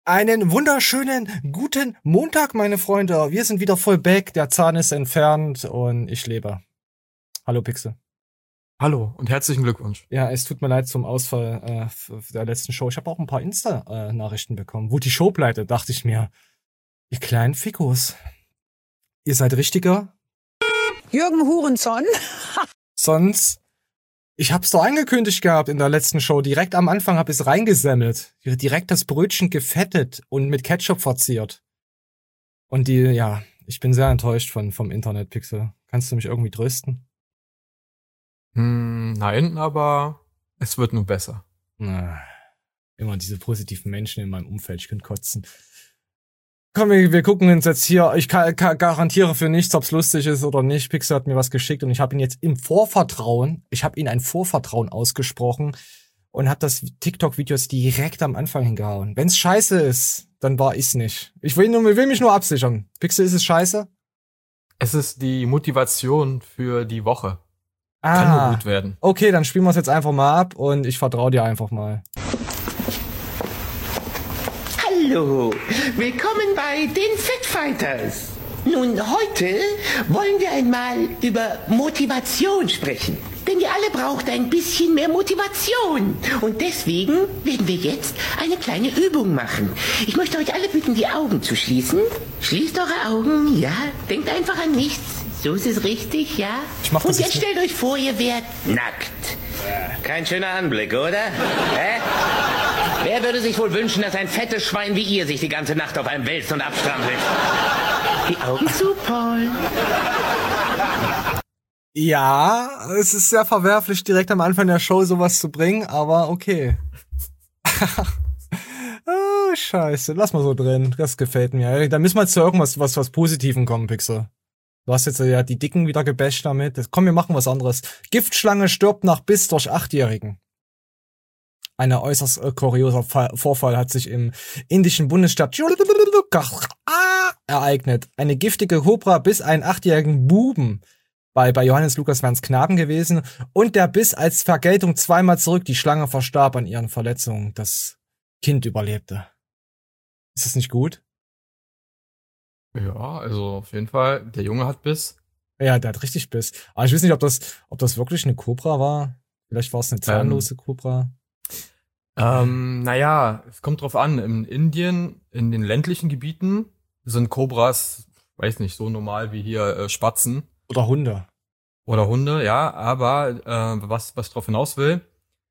Einen wunderschönen guten Montag, meine Freunde. Wir sind wieder voll back, der Zahn ist entfernt und ich lebe. Hallo Pixel. Hallo und herzlichen Glückwunsch. Ja, es tut mir leid zum Ausfall der letzten Show. Ich habe auch ein paar Insta-Nachrichten bekommen. Wo die Show pleite, dachte ich mir, ihr kleinen Fickos, ihr seid richtiger Jürgen Hurenson. Sonst, ich hab's doch angekündigt gehabt in der letzten Show. Direkt am Anfang hab ich's reingesemmelt. Direkt das Brötchen gefettet und mit Ketchup verziert. Und ich bin sehr enttäuscht vom Internet, Pixel. Kannst du mich irgendwie trösten? Nein, aber es wird nur besser. Na, immer diese positiven Menschen in meinem Umfeld, ich könnte kotzen. Komm, wir gucken uns jetzt hier. Ich garantiere für nichts, ob's lustig ist oder nicht. Pixel hat mir was geschickt und ich habe ihn jetzt im Vorvertrauen, ein Vorvertrauen ausgesprochen und habe das TikTok-Video jetzt direkt am Anfang hingehauen. Wenn's scheiße ist, dann war ich's nicht. Ich will mich nur absichern. Pixel, ist es scheiße? Es ist die Motivation für die Woche. Kann nur gut werden. Okay, dann spielen wir es jetzt einfach mal ab und ich vertraue dir einfach mal. Hallo, willkommen bei den Fitfighters. Nun, heute wollen wir einmal über Motivation sprechen. Denn ihr alle braucht ein bisschen mehr Motivation. Und deswegen werden wir jetzt eine kleine Übung machen. Ich möchte euch alle bitten, die Augen zu schließen. Schließt eure Augen, ja. Denkt einfach an nichts. So ist es richtig, ja? Und jetzt stellt euch vor, ihr werdet nackt. Kein schöner Anblick, oder? Hä? Wer würde sich wohl wünschen, dass ein fettes Schwein wie ihr sich die ganze Nacht auf einem wälzt und abstrampelt? Die Augen zu, Paul. Ja, es ist sehr verwerflich, direkt am Anfang der Show sowas zu bringen, aber okay. Oh, scheiße. Lass mal so drin. Das gefällt mir. Da müssen wir jetzt zu irgendwas was Positivem kommen, Pixel. Du hast jetzt ja die Dicken wieder gebasht damit. Komm, wir machen was anderes. Giftschlange stirbt nach Biss durch 8-Jährigen. Ein äußerst kurioser Vorfall hat sich im indischen Bundesstaat ereignet. Eine giftige Kobra biss einen 8-jährigen Buben. Bei Johannes Lukas wären es Knaben gewesen. Und der biss als Vergeltung zweimal zurück. Die Schlange verstarb an ihren Verletzungen. Das Kind überlebte. Ist das nicht gut? Ja, also auf jeden Fall, der Junge hat Biss. Ja, der hat richtig Biss. Aber ich weiß nicht, ob das wirklich eine Kobra war. Vielleicht war es eine zahnlose Kobra. Naja, es kommt drauf an. In Indien, in den ländlichen Gebieten, sind Kobras, weiß nicht, so normal wie hier Spatzen. Oder Hunde. Oder Hunde, ja. Aber was drauf hinaus will,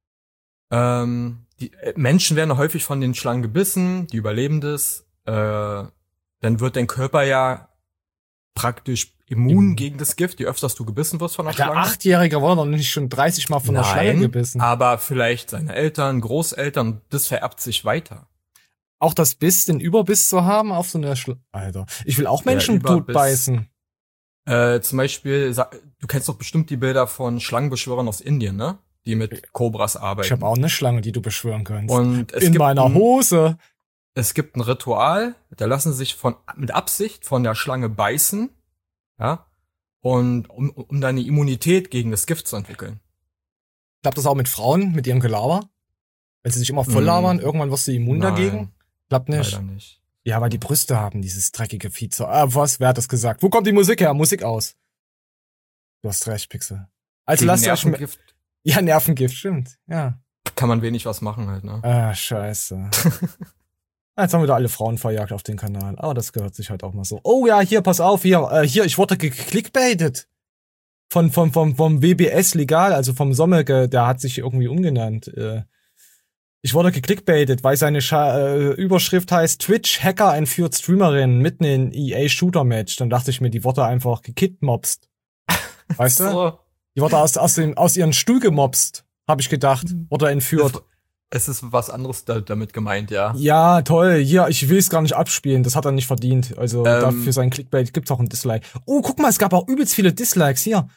die Menschen werden häufig von den Schlangen gebissen, die überleben das. Dann wird dein Körper ja praktisch immun gegen das Gift, je öfter du gebissen wirst von einer Schlange. Der 8-Jährige war doch nicht schon 30 Mal von der Schlange gebissen. Aber vielleicht seine Eltern, Großeltern, das vererbt sich weiter. Auch das Biss, den Überbiss zu haben auf so einer Schlange. Alter, ich will auch Menschen tot beißen. Zum Beispiel, du kennst doch bestimmt die Bilder von Schlangenbeschwörern aus Indien, ne? Die mit Kobras arbeiten. Ich habe auch eine Schlange, die du beschwören kannst. Und in meiner Hose. Es gibt ein Ritual, da lassen sie sich mit Absicht von der Schlange beißen, ja, und um deine Immunität gegen das Gift zu entwickeln. Klappt das auch mit Frauen, mit ihrem Gelaber? Wenn sie sich immer voll labern, irgendwann wirst du immun dagegen? Klappt nicht. Leider nicht. Ja, weil die Brüste haben dieses dreckige Vieh. Wer hat das gesagt? Wo kommt die Musik her? Musik aus. Du hast recht, Pixel. Also gegen lasst Nervengift. Ja, Nervengift, stimmt. Ja. Kann man wenig was machen halt, ne? Ah, scheiße. Jetzt haben wir da alle Frauen verjagt auf den Kanal. Aber das gehört sich halt auch mal so. Oh ja, hier, pass auf, hier, ich wurde geklickbaitet. Vom WBS legal, also vom Sommeke, der hat sich irgendwie umgenannt. Ich wurde geklickbaitet, weil seine Überschrift heißt Twitch-Hacker entführt Streamerin mitten in EA-Shooter-Match. Dann dachte ich mir, die wurde einfach gekidmobst. Weißt du? Die wurde aus ihren Stuhl gemobst, habe ich gedacht. Wurde entführt. Es ist was anderes damit gemeint, ja. Ja, toll. Hier, ich will es gar nicht abspielen. Das hat er nicht verdient. Also dafür sein Clickbait gibt's auch ein Dislike. Oh, guck mal, es gab auch übelst viele Dislikes. Hier.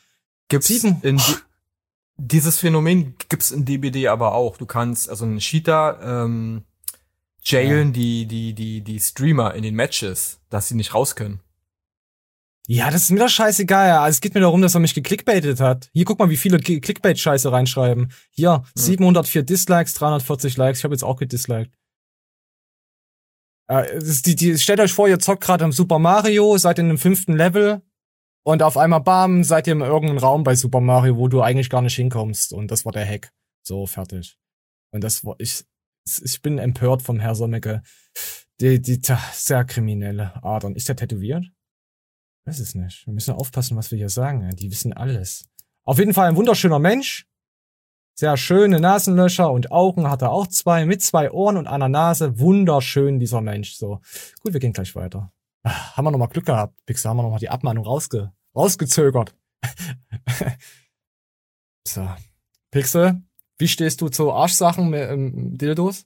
Dieses Phänomen gibt's in DBD aber auch. Du kannst, also ein Cheater, jailen die Streamer in den Matches, dass sie nicht raus können. Ja, das ist mir doch scheißegal. Ja. Es geht mir darum, dass er mich geklickbaitet hat. Hier, guck mal, wie viele Clickbait-Scheiße reinschreiben. Hier, 704 Dislikes, 340 Likes. Ich habe jetzt auch gedisliked. Stellt euch vor, ihr zockt gerade im Super Mario, seid in dem 5. Level und auf einmal, bam, seid ihr in irgendeinem Raum bei Super Mario, wo du eigentlich gar nicht hinkommst. Und das war der Hack. So, fertig. Und das war, ich bin empört vom Herr Sommecke. Sehr kriminelle Adern. Ist der tätowiert? Weiß es nicht. Wir müssen aufpassen, was wir hier sagen. Die wissen alles. Auf jeden Fall ein wunderschöner Mensch. Sehr schöne Nasenlöcher und Augen hat er auch 2, mit 2 Ohren und einer Nase. Wunderschön, dieser Mensch. So. Gut, wir gehen gleich weiter. Haben wir nochmal Glück gehabt, Pixar, haben wir nochmal die Abmahnung rausgezögert. So. Pixel, wie stehst du zu Arschsachen mit Dildos?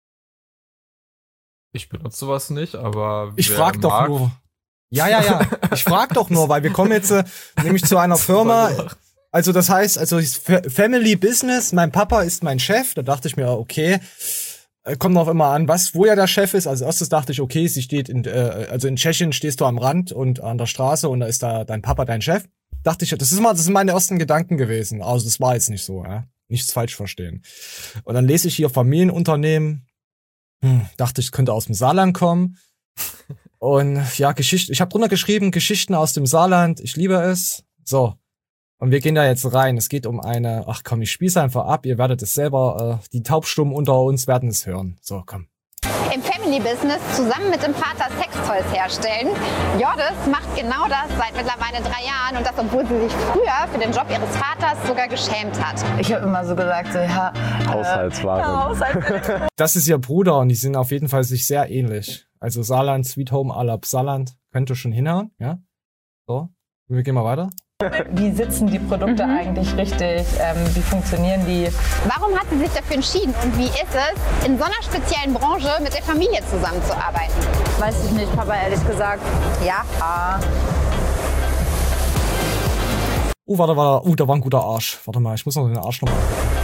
Ich benutze sowas nicht, aber ich frag doch nur. Ja. Ich frag doch nur, weil wir kommen jetzt nämlich zu einer Firma. Also das heißt, Family Business, mein Papa ist mein Chef. Da dachte ich mir, okay, kommt noch immer an, wo ja der Chef ist. Als erstes dachte ich, okay, sie steht in Tschechien stehst du am Rand und an der Straße und da ist da dein Papa dein Chef. Dachte ich, das sind meine ersten Gedanken gewesen. Also das war jetzt nicht so, nichts falsch verstehen. Und dann lese ich hier Familienunternehmen. Dachte ich, könnte aus dem Saarland kommen. Und ja, ich habe drunter geschrieben, Geschichten aus dem Saarland. Ich liebe es. So. Und wir gehen da jetzt rein. Es geht um ach komm, ich spiel's einfach ab. Ihr werdet es selber, die Taubstummen unter uns werden es hören. So, komm. Im Family Business zusammen mit dem Vater Sextoys herstellen. Jordis macht genau das seit mittlerweile 3 Jahren und das, obwohl sie sich früher für den Job ihres Vaters sogar geschämt hat. Ich habe immer so gesagt, Haushaltsware. Das ist ihr Bruder und die sind auf jeden Fall sich sehr ähnlich. Also Saarland, Sweet Home à la Saarland könnte schon hinhauen, ja? So, wir gehen mal weiter. Wie sitzen die Produkte eigentlich richtig? Wie funktionieren die? Warum hat sie sich dafür entschieden und wie ist es, in so einer speziellen Branche mit der Familie zusammenzuarbeiten? Weiß ich nicht, Papa, ehrlich gesagt. Ja. Warte. Da war ein guter Arsch. Warte mal, ich muss noch den Arsch nochmal.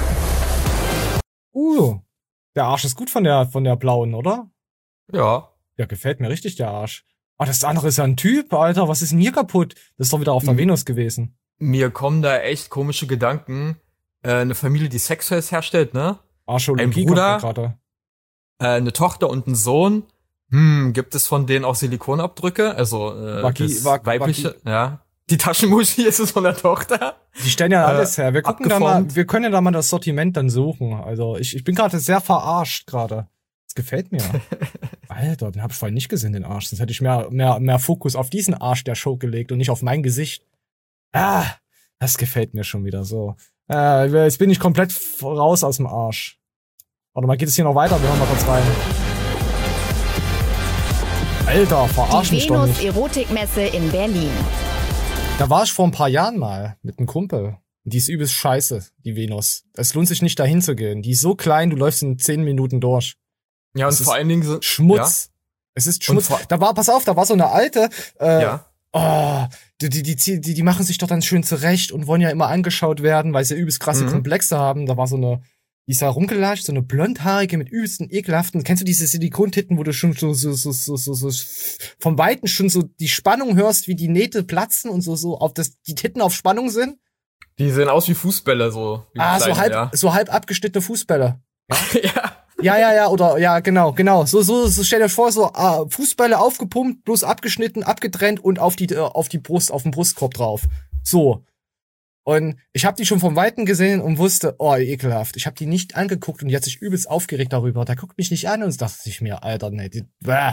Der Arsch ist gut von der blauen, oder? Ja. Ja, gefällt mir richtig, der Arsch. Das andere ist ja ein Typ, Alter. Was ist denn hier kaputt? Das ist doch wieder auf der Venus gewesen. Mir kommen da echt komische Gedanken. Eine Familie, die Sextoys herstellt, ne? Ein Bruder, eine Tochter und ein Sohn. Gibt es von denen auch Silikonabdrücke? Also das weibliche, ja. Die Taschenmuschi ist es von der Tochter. Die stellen ja alles her. Wir gucken da mal, wir können ja da mal das Sortiment dann suchen. Also ich bin gerade sehr verarscht gerade. Das gefällt mir. Alter, den hab ich vorhin nicht gesehen, den Arsch. Sonst hätte ich mehr Fokus auf diesen Arsch der Show gelegt und nicht auf mein Gesicht. Das gefällt mir schon wieder so. Jetzt bin ich komplett raus aus dem Arsch. Warte mal, geht es hier noch weiter? Wir hören mal kurz rein. Alter, verarsch mich doch nicht. Die Venus-Erotikmesse in Berlin. Da war ich vor ein paar Jahren mal mit einem Kumpel. Die ist übelst scheiße, die Venus. Es lohnt sich nicht, dahin zu gehen. Die ist so klein, du läufst in 10 Minuten durch. Ja, und vor allen Dingen so Schmutz. Ja. Es ist Schmutz. Da war so eine alte, die machen sich doch dann schön zurecht und wollen ja immer angeschaut werden, weil sie übelst krasse Komplexe haben. Da war so eine, die ist da rumgelatscht, so eine blondhaarige mit übelsten ekelhaften. Kennst du diese Silikontitten, wo du schon so vom Weiten schon so die Spannung hörst, wie die Nähte platzen und so die Titten auf Spannung sind? Die sehen aus wie Fußbälle, so. Wie kleine, so halb abgeschnittene Fußbälle. Ja. Ja, genau. So stell dir vor, so Fußbälle aufgepumpt, bloß abgeschnitten, abgetrennt und auf die Brust, auf den Brustkorb drauf. So. Und ich habe die schon vom Weiten gesehen und wusste, ekelhaft. Ich habe die nicht angeguckt und die hat sich übelst aufgeregt darüber. Der guckt mich nicht an und dachte ich mir, Alter, nee, die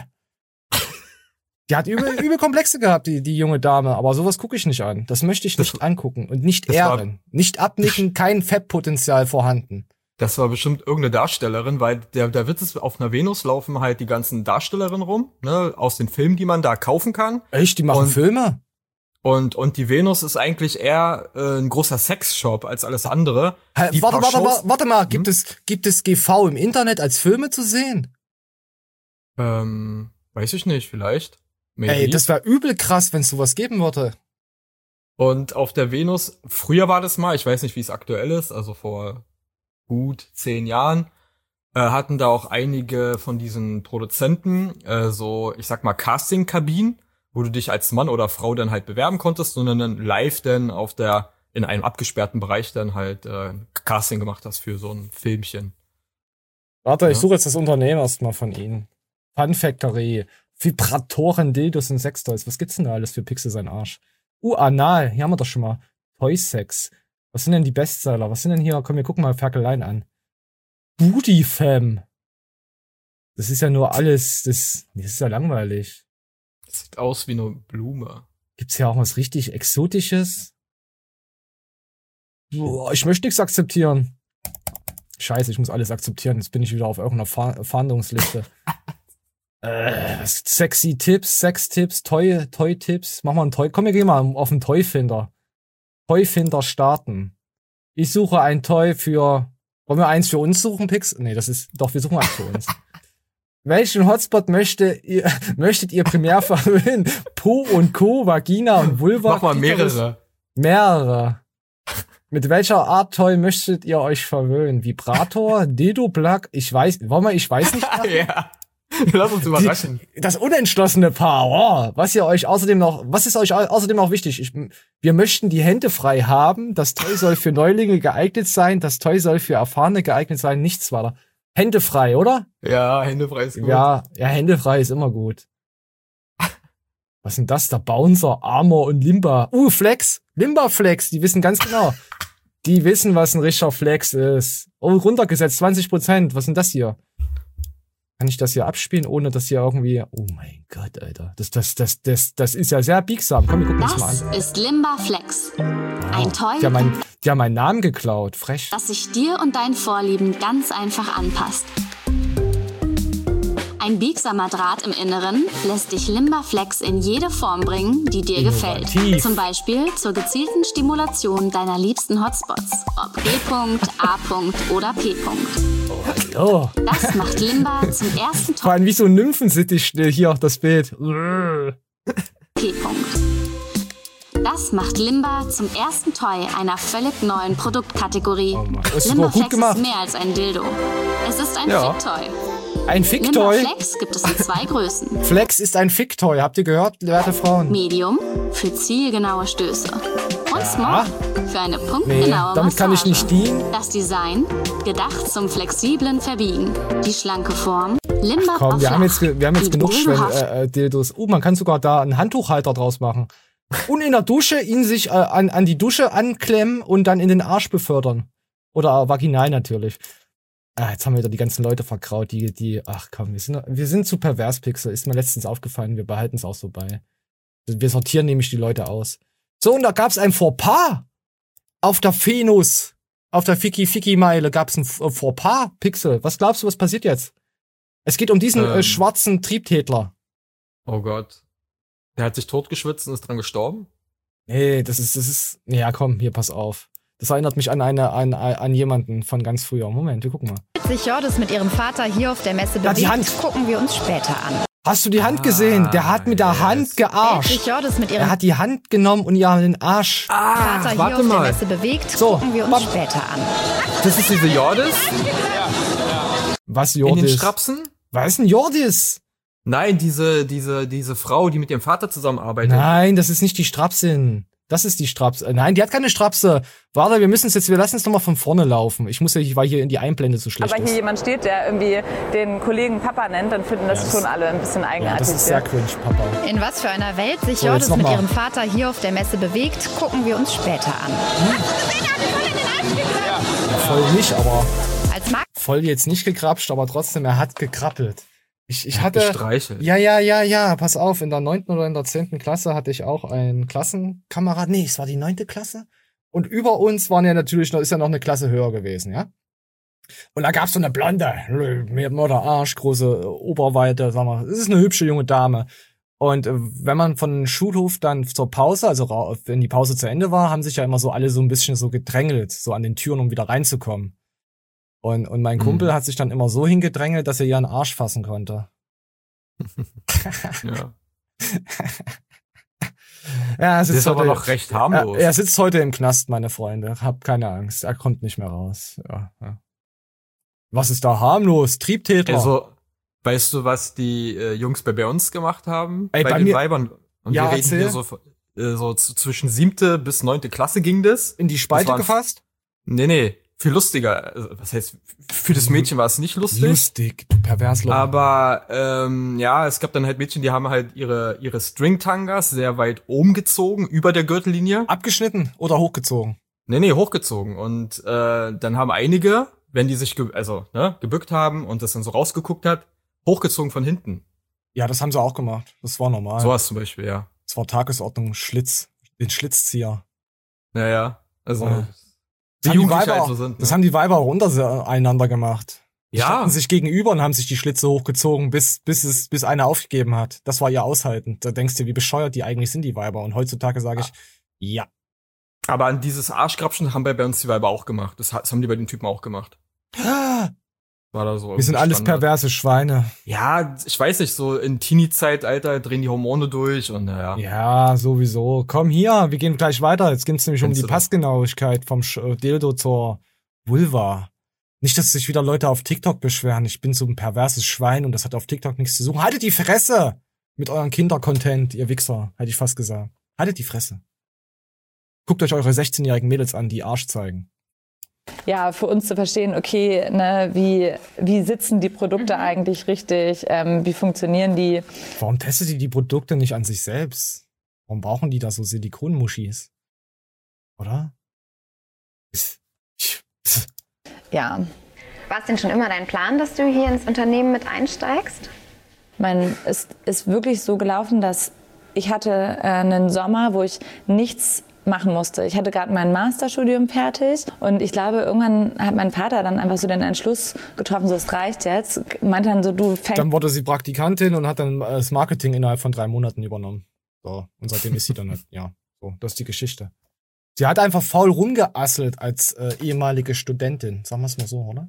hat übel Komplexe gehabt, die junge Dame. Aber sowas gucke ich nicht an. Das möchte ich nicht angucken und nicht ehren. Nicht abnicken, kein Fettpotenzial vorhanden. Das war bestimmt irgendeine Darstellerin, weil der Witz ist, auf einer Venus laufen halt die ganzen Darstellerinnen rum, ne, aus den Filmen, die man da kaufen kann. Echt? Die machen Filme? Und die Venus ist eigentlich eher ein großer Sexshop als alles andere. Warte mal, gibt es GV im Internet als Filme zu sehen? Weiß ich nicht, vielleicht. Maybe. Ey, das wäre übel krass, wenn es sowas geben würde. Und auf der Venus, früher war das mal, ich weiß nicht, wie es aktuell ist, also vor gut 10 Jahren, hatten da auch einige von diesen Produzenten so, ich sag mal, Casting-Kabinen, wo du dich als Mann oder Frau dann halt bewerben konntest und dann live dann in einem abgesperrten Bereich dann halt Casting gemacht hast für so ein Filmchen. Warte, ich suche jetzt das Unternehmen erstmal von Ihnen. Fun Factory. Vibratoren, Dildos und Sextoys. Was gibt's denn da alles für Pixel sein Arsch? Anal. Hier haben wir doch schon mal. Toy Sex. Was sind denn die Bestseller? Was sind denn hier? Komm, wir gucken mal Ferkeleien an. Booty Fam. Das ist ja nur alles. Das ist ja langweilig. Das sieht aus wie eine Blume. Gibt's hier auch was richtig Exotisches? Boah, ich möchte nichts akzeptieren. Scheiße, ich muss alles akzeptieren. Jetzt bin ich wieder auf irgendeiner Fahndungsliste. Sexy Tipps, Sex-Tipps, Toy-Tipps. Mach mal einen Toy. Komm, wir gehen mal auf den Toy-Finder. Toy-Finder starten. Ich suche ein Toy für... Wollen wir eins für uns suchen, Pix? Nee, wir suchen eins für uns. Welchen Hotspot möchtet ihr primär verwöhnen? Po und Co., Vagina und Vulva? Mach mal mehrere. Mehrere. Mit welcher Art Toy möchtet ihr euch verwöhnen? Vibrator? Dildo-Plug? Ich weiß nicht. Ja. Lass uns überraschen. Das unentschlossene Paar. Was ist euch außerdem noch wichtig? Wir möchten die Hände frei haben. Das Toy soll für Neulinge geeignet sein. Das Toy soll für Erfahrene geeignet sein. Nichts weiter. Hände frei, oder? Ja, Hände frei ist gut. Ja, Hände frei ist immer gut. Was sind das? Der Bouncer, Armor und Limba. Flex. Limba Flex. Die wissen ganz genau. Die wissen, was ein richtiger Flex ist. Runtergesetzt, 20%. Was sind das hier? Kann ich das hier abspielen, ohne dass hier irgendwie... Oh mein Gott, Alter. Das ist ja sehr biegsam. Komm, wir gucken uns mal an. Das ist Limba Flex. Ein Toy, die haben meinen Namen geklaut. Frech. das sich dir und deinen Vorlieben ganz einfach anpasst. Ein biegsamer Draht im Inneren lässt dich Limba Flex in jede Form bringen, die dir gefällt. Zum Beispiel zur gezielten Stimulation deiner liebsten Hotspots. Ob G. A. oder P. Oh. Das macht Limba zum ersten Vor allem wie so ein Nymphensittich hier auf das Bild. P. Das macht Limba zum ersten Toy einer völlig neuen Produktkategorie. Limba Flex ist mehr als ein Dildo. Es ist ein Fick-Toy. Ein Fick-Toy? Limba Flex gibt es in 2 Größen. Flex ist ein Fick-Toy. Habt ihr gehört, werte Frauen? Medium für zielgenaue Stöße. Und Small für eine punktgenaue damit kann ich nicht dienen. Das Design, gedacht zum flexiblen Verbiegen. Die schlanke Form, Limba Komm, wir haben jetzt genug Dildos. Man kann sogar da einen Handtuchhalter draus machen. Und in der Dusche ihn sich an die Dusche anklemmen und dann in den Arsch befördern. Oder vaginal natürlich. Jetzt haben wir wieder die ganzen Leute verkraut, ach komm, wir sind zu pervers, Pixel. Ist mir letztens aufgefallen, wir behalten es auch so bei. Wir sortieren nämlich die Leute aus. So, und da gab's ein Fauxpas. Auf der Venus, auf der Ficky-Meile gab's ein Fauxpas, Pixel. Was glaubst du, was passiert jetzt? Es geht um diesen schwarzen Triebtätler. Oh Gott. Der hat sich totgeschwitzt und ist dran gestorben? Nee, das ist, ja komm, hier, pass auf. Das erinnert mich an jemanden von ganz früher. Moment, wir gucken mal. Sich Jordis mit ihrem Vater hier auf der Messe bewegt, die Hand. Gucken wir uns später an. Hast du die Hand gesehen? Der hat mit der Hand gearscht. Sich Jordis mit ihrem Er hat die Hand genommen und ihr den Arsch. Vater hier auf der Messe bewegt, gucken wir uns später an. Das ist diese Jordis? Was, Jordis? In den Strapsen? Was ist denn Jordis? Nein, diese Frau, die mit ihrem Vater zusammenarbeitet. Nein, das ist nicht die Strapsin. Das ist die Strapse. Nein, die hat keine Strapse. Warte, wir lassen es nochmal von vorne laufen. Weil hier in die Einblende so schlecht ist. Aber hier jemand steht, der irgendwie den Kollegen Papa nennt, dann finden das schon alle ein bisschen eigenartig. Ja, das ist sehr cringe, Papa. In was für einer Welt sich Jordis mit ihrem Vater hier auf der Messe bewegt, gucken wir uns später an. Ja, voll nicht, aber... Voll jetzt nicht gekrapscht, aber trotzdem, er hat gekrabbelt. Ich hatte... Gestreichelt. Ja, pass auf, in der 9. oder in der 10. Klasse hatte ich auch einen Klassenkamerad. Nee, es war die 9. Klasse. Und über uns ist ja noch eine Klasse höher gewesen, ja? Und da gab's so eine Blonde, mit der Arsch, große Oberweite, sag mal, das ist eine hübsche junge Dame. Und wenn man von Schulhof dann zur Pause, also wenn die Pause zu Ende war, haben sich ja immer so alle so ein bisschen so gedrängelt, so an den Türen, um wieder reinzukommen. Und mein Kumpel hat sich dann immer so hingedrängelt, dass er ihren Arsch fassen konnte. Ja. Ja, das ist aber noch recht harmlos. Er sitzt heute im Knast, meine Freunde. Hab keine Angst. Er kommt nicht mehr raus. Ja. Was ist da harmlos? Triebtäter. Also, weißt du, was die Jungs bei uns gemacht haben? Bei den mir, Weibern. Und wir reden hier so zwischen 7. bis 9. Klasse ging das. In die Spalte gefasst? Nee. viel lustiger. Also, was heißt, für das Mädchen war es nicht lustig. Lustig, du Perversloch. Aber ja, es gab dann halt Mädchen, die haben halt ihre String-Tangas sehr weit oben gezogen, über der Gürtellinie. Abgeschnitten oder hochgezogen? Nee, hochgezogen. Und dann haben einige, wenn die sich gebückt haben und das dann so rausgeguckt hat, hochgezogen von hinten. Ja, das haben sie auch gemacht. Das war normal. Sowas zum Beispiel, ja. Das war Tagesordnung, den Schlitzzieher. Naja, also das haben die Weiber auch untereinander gemacht. Die standen sich gegenüber und haben sich die Schlitze hochgezogen, bis einer aufgegeben hat. Das war ihr Aushalten. Da denkst du, wie bescheuert die eigentlich sind, die Weiber. Und heutzutage sage ich, ja. Aber an dieses Arschgrapschen haben bei uns die Weiber auch gemacht. Das haben die bei den Typen auch gemacht. War da so. Wir sind alles perverse Schweine. Ja, ich weiß nicht, so in Teenie-Zeitalter drehen die Hormone durch und naja. Ja, sowieso. Komm hier, wir gehen gleich weiter. Jetzt geht's nämlich um die Passgenauigkeit vom Dildo zur Vulva. Nicht, dass sich wieder Leute auf TikTok beschweren. Ich bin so ein perverses Schwein und das hat auf TikTok nichts zu suchen. Haltet die Fresse mit euren Kinder-Content, ihr Wichser, hätte ich fast gesagt. Haltet die Fresse. Guckt euch eure 16-jährigen Mädels an, die Arsch zeigen. Ja, für uns zu verstehen, okay, ne, wie sitzen die Produkte eigentlich richtig, wie funktionieren die? Warum testet die Produkte nicht an sich selbst? Warum brauchen die da so Silikonmuschis? Oder? Ja. War es denn schon immer dein Plan, dass du hier ins Unternehmen mit einsteigst? Es ist wirklich so gelaufen, dass ich hatte einen Sommer, wo ich nichts machen musste. Ich hatte gerade mein Masterstudium fertig und ich glaube, irgendwann hat mein Vater dann einfach so den Entschluss getroffen, so es reicht jetzt. Meinte dann so, Dann wurde sie Praktikantin und hat dann das Marketing innerhalb von 3 Monaten übernommen. So, und seitdem ist sie dann halt, ja, so, das ist die Geschichte. Sie hat einfach faul rumgeasselt als ehemalige Studentin. Sagen wir es mal so, oder?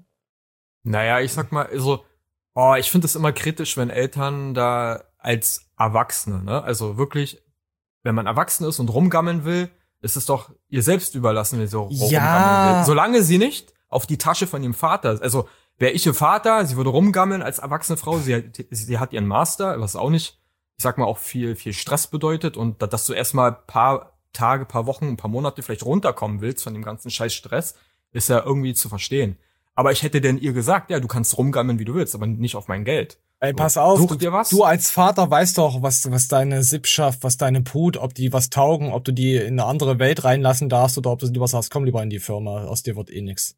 Naja, ich sag mal, also, ich finde es immer kritisch, wenn Eltern da als Erwachsene, ne, also wirklich, wenn man erwachsen ist und rumgammeln will, ist es doch ihr selbst überlassen, wenn sie rumgammeln will. Solange sie nicht auf die Tasche von ihrem Vater, also wäre ich ihr Vater, sie würde rumgammeln als erwachsene Frau, sie hat ihren Master, was auch nicht, ich sag mal, auch viel Stress bedeutet und dass du erstmal paar Tage, paar Wochen, paar Monate vielleicht runterkommen willst von dem ganzen scheiß Stress, ist ja irgendwie zu verstehen. Aber ich hätte denn ihr gesagt, ja, du kannst rumgammeln, wie du willst, aber nicht auf mein Geld. Ey, pass auf, such dir was. Du als Vater weißt doch, was deine Sippschaft, was deine Brut, ob die was taugen, ob du die in eine andere Welt reinlassen darfst oder ob du lieber sagst, komm lieber in die Firma, aus dir wird eh nix.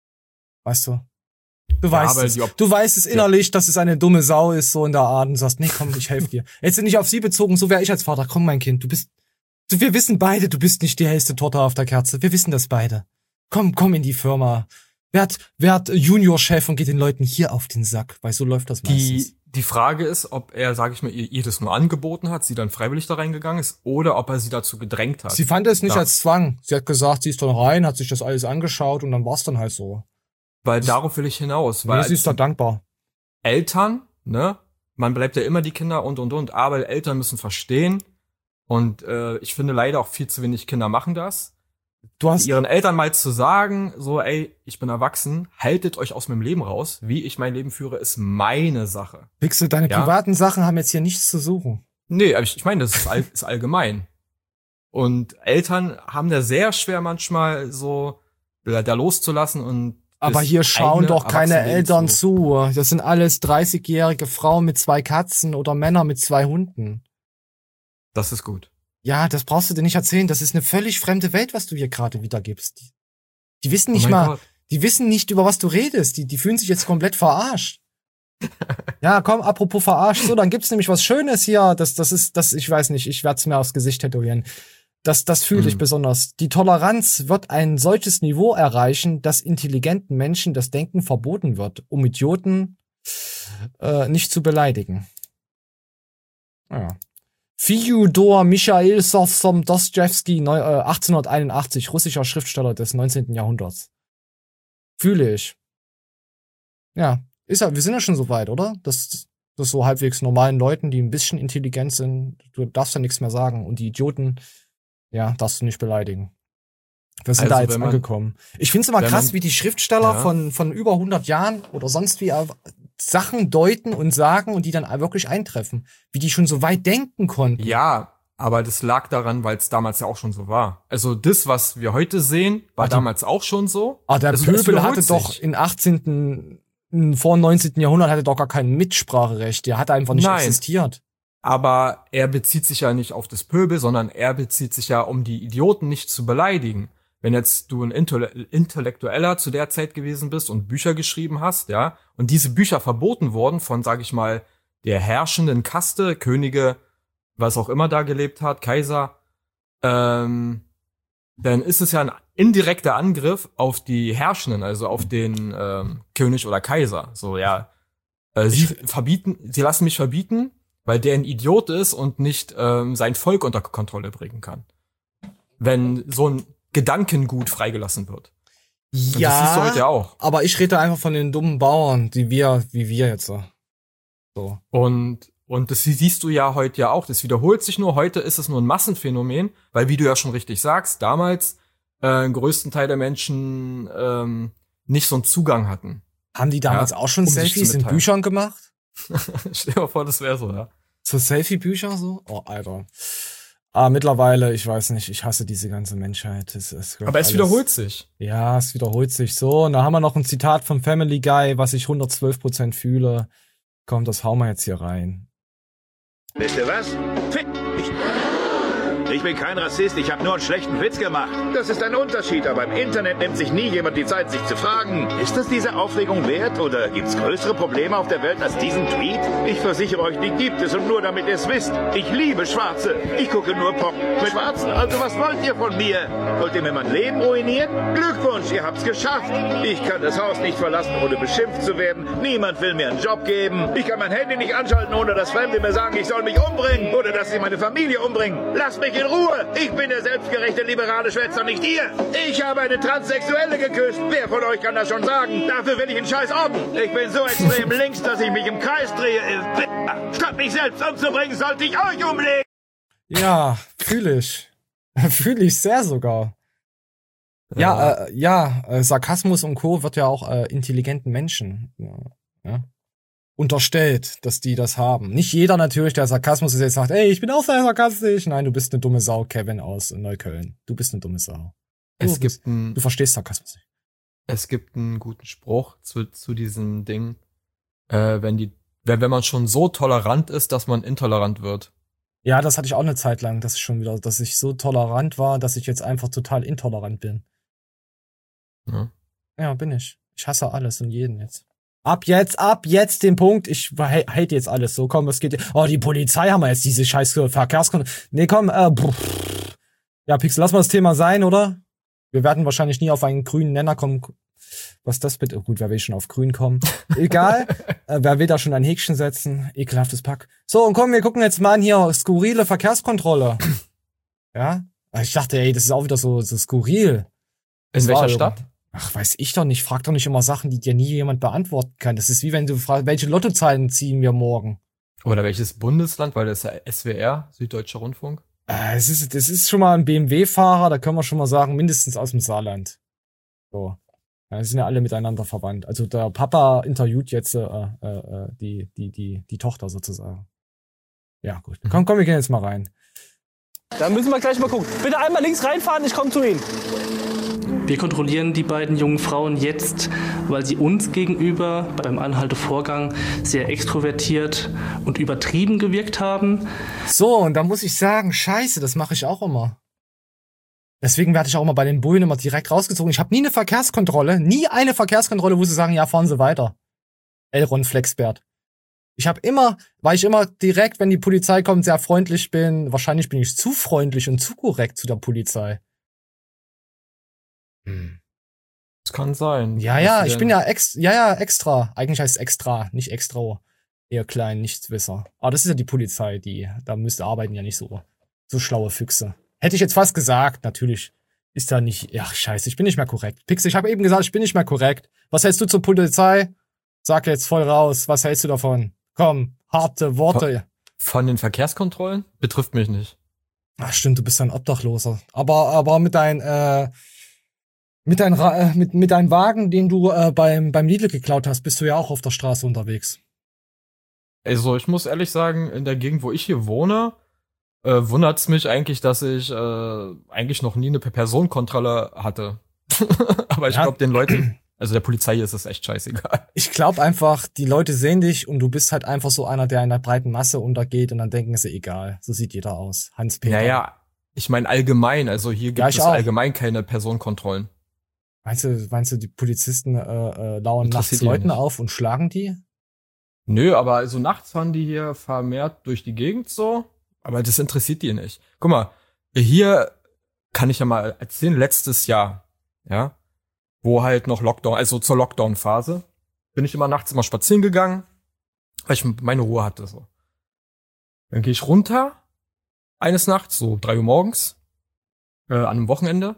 Weißt du? Du weißt es. Du weißt es innerlich, dass es eine dumme Sau ist, so in der Art und sagst, nee, komm, ich helfe dir. Jetzt nicht auf sie bezogen, so wäre ich als Vater. Komm, mein Kind, wir wissen beide, du bist nicht die hellste Torte auf der Kerze. Wir wissen das beide. Komm in die Firma. Werd Juniorchef und geht den Leuten hier auf den Sack, weil so läuft das meistens. Die Frage ist, ob er, sag ich mal, ihr das nur angeboten hat, sie dann freiwillig da reingegangen ist, oder ob er sie dazu gedrängt hat. Sie fand es nicht als Zwang. Sie hat gesagt, sie ist dann rein, hat sich das alles angeschaut und dann war's dann halt so. Weil darauf will ich hinaus. Weil sie ist da dankbar. Eltern, ne, man bleibt ja immer die Kinder und, aber Eltern müssen verstehen und ich finde leider auch viel zu wenig Kinder machen das. Ihren Eltern mal zu sagen, so, ey, ich bin erwachsen, haltet euch aus meinem Leben raus. Wie ich mein Leben führe, ist meine Sache. Pixel, deine privaten Sachen haben jetzt hier nichts zu suchen. Nee, aber ich meine, das ist allgemein. Und Eltern haben da sehr schwer manchmal so, da loszulassen und aber hier schauen doch keine Eltern zu. Das sind alles 30-jährige Frauen mit 2 Katzen oder Männer mit 2 Hunden. Das ist gut. Ja, das brauchst du dir nicht erzählen. Das ist eine völlig fremde Welt, was du hier gerade wiedergibst. Die wissen nicht mal, die wissen nicht, über was du redest. Die fühlen sich jetzt komplett verarscht. Ja, komm, apropos verarscht. So, dann gibt's nämlich was Schönes hier. Das ist, ich weiß nicht, ich werde es mir aufs Gesicht tätowieren. Das fühle ich besonders. Die Toleranz wird ein solches Niveau erreichen, dass intelligenten Menschen das Denken verboten wird, um Idioten nicht zu beleidigen. Ja. Fyodor Michail Dostojewski, 1881, russischer Schriftsteller des 19. Jahrhunderts. Fühle ich. Ja, wir sind ja schon so weit, oder? Das so halbwegs normalen Leuten, die ein bisschen intelligent sind, du darfst ja nichts mehr sagen. Und die Idioten, ja, darfst du nicht beleidigen. Wir sind da jetzt angekommen. Ich find's immer krass, wie die Schriftsteller von über 100 Jahren oder sonst wie Sachen deuten und sagen und die dann wirklich eintreffen. Wie die schon so weit denken konnten. Ja, aber das lag daran, weil es damals ja auch schon so war. Also das, was wir heute sehen, war damals auch schon so. Der Pöbel hatte doch vor dem 19. Jahrhundert hatte doch gar kein Mitspracherecht. Der hat einfach nicht existiert. Aber er bezieht sich ja nicht auf das Pöbel, sondern er bezieht sich ja, um die Idioten nicht zu beleidigen. Wenn jetzt du ein Intellektueller zu der Zeit gewesen bist und Bücher geschrieben hast, ja, und diese Bücher verboten wurden von, sag ich mal, der herrschenden Kaste, Könige, was auch immer da gelebt hat, Kaiser, dann ist es ja ein indirekter Angriff auf die Herrschenden, also auf den König oder Kaiser. So, ja, sie lassen mich verbieten, weil der ein Idiot ist und nicht sein Volk unter Kontrolle bringen kann. Wenn so ein Gedankengut freigelassen wird. Und das siehst du heute auch. Aber ich rede einfach von den dummen Bauern, wie wir jetzt so. Und das siehst du ja heute ja auch. Das wiederholt sich nur. Heute ist es nur ein Massenphänomen, weil, wie du ja schon richtig sagst, damals den größten Teil der Menschen nicht so einen Zugang hatten. Haben die damals auch schon Selfies in Büchern gemacht? Stell dir mal vor, das wäre so, ja. So Selfie-Bücher so? Oh, Alter. Mittlerweile, ich weiß nicht, ich hasse diese ganze Menschheit. Aber es wiederholt sich. Ja, es wiederholt sich so. Und da haben wir noch ein Zitat vom Family Guy, was ich 112% fühle. Komm, das hauen wir jetzt hier rein. Wisst ihr was? Fick dich. Ich bin kein Rassist, ich habe nur einen schlechten Witz gemacht. Das ist ein Unterschied, aber im Internet nimmt sich nie jemand die Zeit, sich zu fragen, ist das diese Aufregung wert oder gibt's größere Probleme auf der Welt als diesen Tweet? Ich versichere euch, die gibt es und nur damit ihr es wisst. Ich liebe Schwarze. Ich gucke nur Pop mit Schwarzen. Also was wollt ihr von mir? Wollt ihr mir mein Leben ruinieren? Glückwunsch, ihr habt's geschafft. Ich kann das Haus nicht verlassen, ohne beschimpft zu werden. Niemand will mir einen Job geben. Ich kann mein Handy nicht anschalten, ohne dass Fremde mir sagen, ich soll mich umbringen oder dass sie meine Familie umbringen. Lasst mich in Ruhe! Ich bin der selbstgerechte liberale Schwätzer, nicht ihr! Ich habe eine Transsexuelle geküsst! Wer von euch kann das schon sagen? Dafür will ich einen scheiß Orden! Ich bin so extrem links, dass ich mich im Kreis drehe! Statt mich selbst umzubringen, sollte ich euch umlegen! Ja, fühle ich. Fühle ich sehr sogar. Sarkasmus und Co. wird ja auch intelligenten Menschen unterstellt, dass die das haben. Nicht jeder natürlich, der Sarkasmus ist jetzt sagt, ey, ich bin auch sehr sarkastisch. Nein, du bist eine dumme Sau, Kevin aus Neukölln. Du bist eine dumme Sau. Du verstehst Sarkasmus nicht. Es gibt einen guten Spruch zu diesem Ding, wenn man schon so tolerant ist, dass man intolerant wird. Ja, das hatte ich auch eine Zeit lang, dass ich so tolerant war, dass ich jetzt einfach total intolerant bin. Ja, bin ich. Ich hasse alles und jeden jetzt. Ab jetzt den Punkt, ich hate jetzt alles so, komm, was geht, die Polizei haben wir jetzt, diese scheiß Verkehrskontrolle. Nee, komm, ja, Pixel, lass mal das Thema sein, oder? Wir werden wahrscheinlich nie auf einen grünen Nenner kommen. Was das bitte? Gut, wer will schon auf grün kommen? Egal, wer will da schon ein Häkchen setzen? Ekelhaftes Pack. So, und komm, wir gucken jetzt mal an hier, skurrile Verkehrskontrolle. Ja? Ich dachte, ey, das ist auch wieder so skurril. In welcher Stadt? Ach, weiß ich doch nicht. Frag doch nicht immer Sachen, die dir nie jemand beantworten kann. Das ist wie wenn du fragst, welche Lottozahlen ziehen wir morgen? Oder welches Bundesland, weil das ist ja SWR, Süddeutscher Rundfunk. Das ist schon mal ein BMW-Fahrer, da können wir schon mal sagen, mindestens aus dem Saarland. So. Ja, die sind ja alle miteinander verwandt. Also der Papa interviewt jetzt die Tochter sozusagen. Ja, gut. Komm, wir gehen jetzt mal rein. Da müssen wir gleich mal gucken. Bitte einmal links reinfahren, ich komme zu Ihnen. Wir kontrollieren die beiden jungen Frauen jetzt, weil sie uns gegenüber beim Anhaltevorgang sehr extrovertiert und übertrieben gewirkt haben. So, und da muss ich sagen, scheiße, das mache ich auch immer. Deswegen werde ich auch immer bei den Bullen immer direkt rausgezogen. Ich habe nie eine Verkehrskontrolle, wo sie sagen, ja, fahren Sie weiter. Elron Flexbert. Weil ich immer direkt, wenn die Polizei kommt, sehr freundlich bin. Wahrscheinlich bin ich zu freundlich und zu korrekt zu der Polizei. Das kann sein. Ja, ich bin ja extra. Eigentlich heißt es extra, nicht extra. Eher klein, Nichtswisser. Aber das ist ja die Polizei, da arbeiten ja nicht so schlaue Füchse. Hätte ich jetzt fast gesagt, natürlich ist da nicht, ach scheiße, ich bin nicht mehr korrekt. Pixel, ich habe eben gesagt, ich bin nicht mehr korrekt. Was hältst du zur Polizei? Sag jetzt voll raus, was hältst du davon? Komm, harte Worte. Von den Verkehrskontrollen? Betrifft mich nicht. Ach stimmt, du bist ein Obdachloser. Aber mit deinem Wagen, den du beim Lidl geklaut hast, bist du ja auch auf der Straße unterwegs. Also ich muss ehrlich sagen, in der Gegend, wo ich hier wohne, wundert's mich eigentlich, dass ich eigentlich noch nie eine Personenkontrolle hatte. Aber ich glaube, den Leuten, also der Polizei ist es echt scheißegal. Ich glaube einfach, die Leute sehen dich und du bist halt einfach so einer, der in der breiten Masse untergeht und dann denken sie, egal, so sieht jeder aus. Hans-Peter. Naja, ich meine allgemein, also hier gibt es allgemein keine Personenkontrollen. Meinst du, die Polizisten lauern nachts Leuten auf und schlagen die? Nö, aber also nachts fahren die hier vermehrt durch die Gegend so, aber das interessiert die nicht. Guck mal, hier kann ich ja mal erzählen, letztes Jahr, ja, wo halt noch Lockdown, also zur Lockdown-Phase, bin ich immer nachts spazieren gegangen, weil ich meine Ruhe hatte so. Dann gehe ich runter, eines Nachts, so 3 Uhr morgens, an einem Wochenende,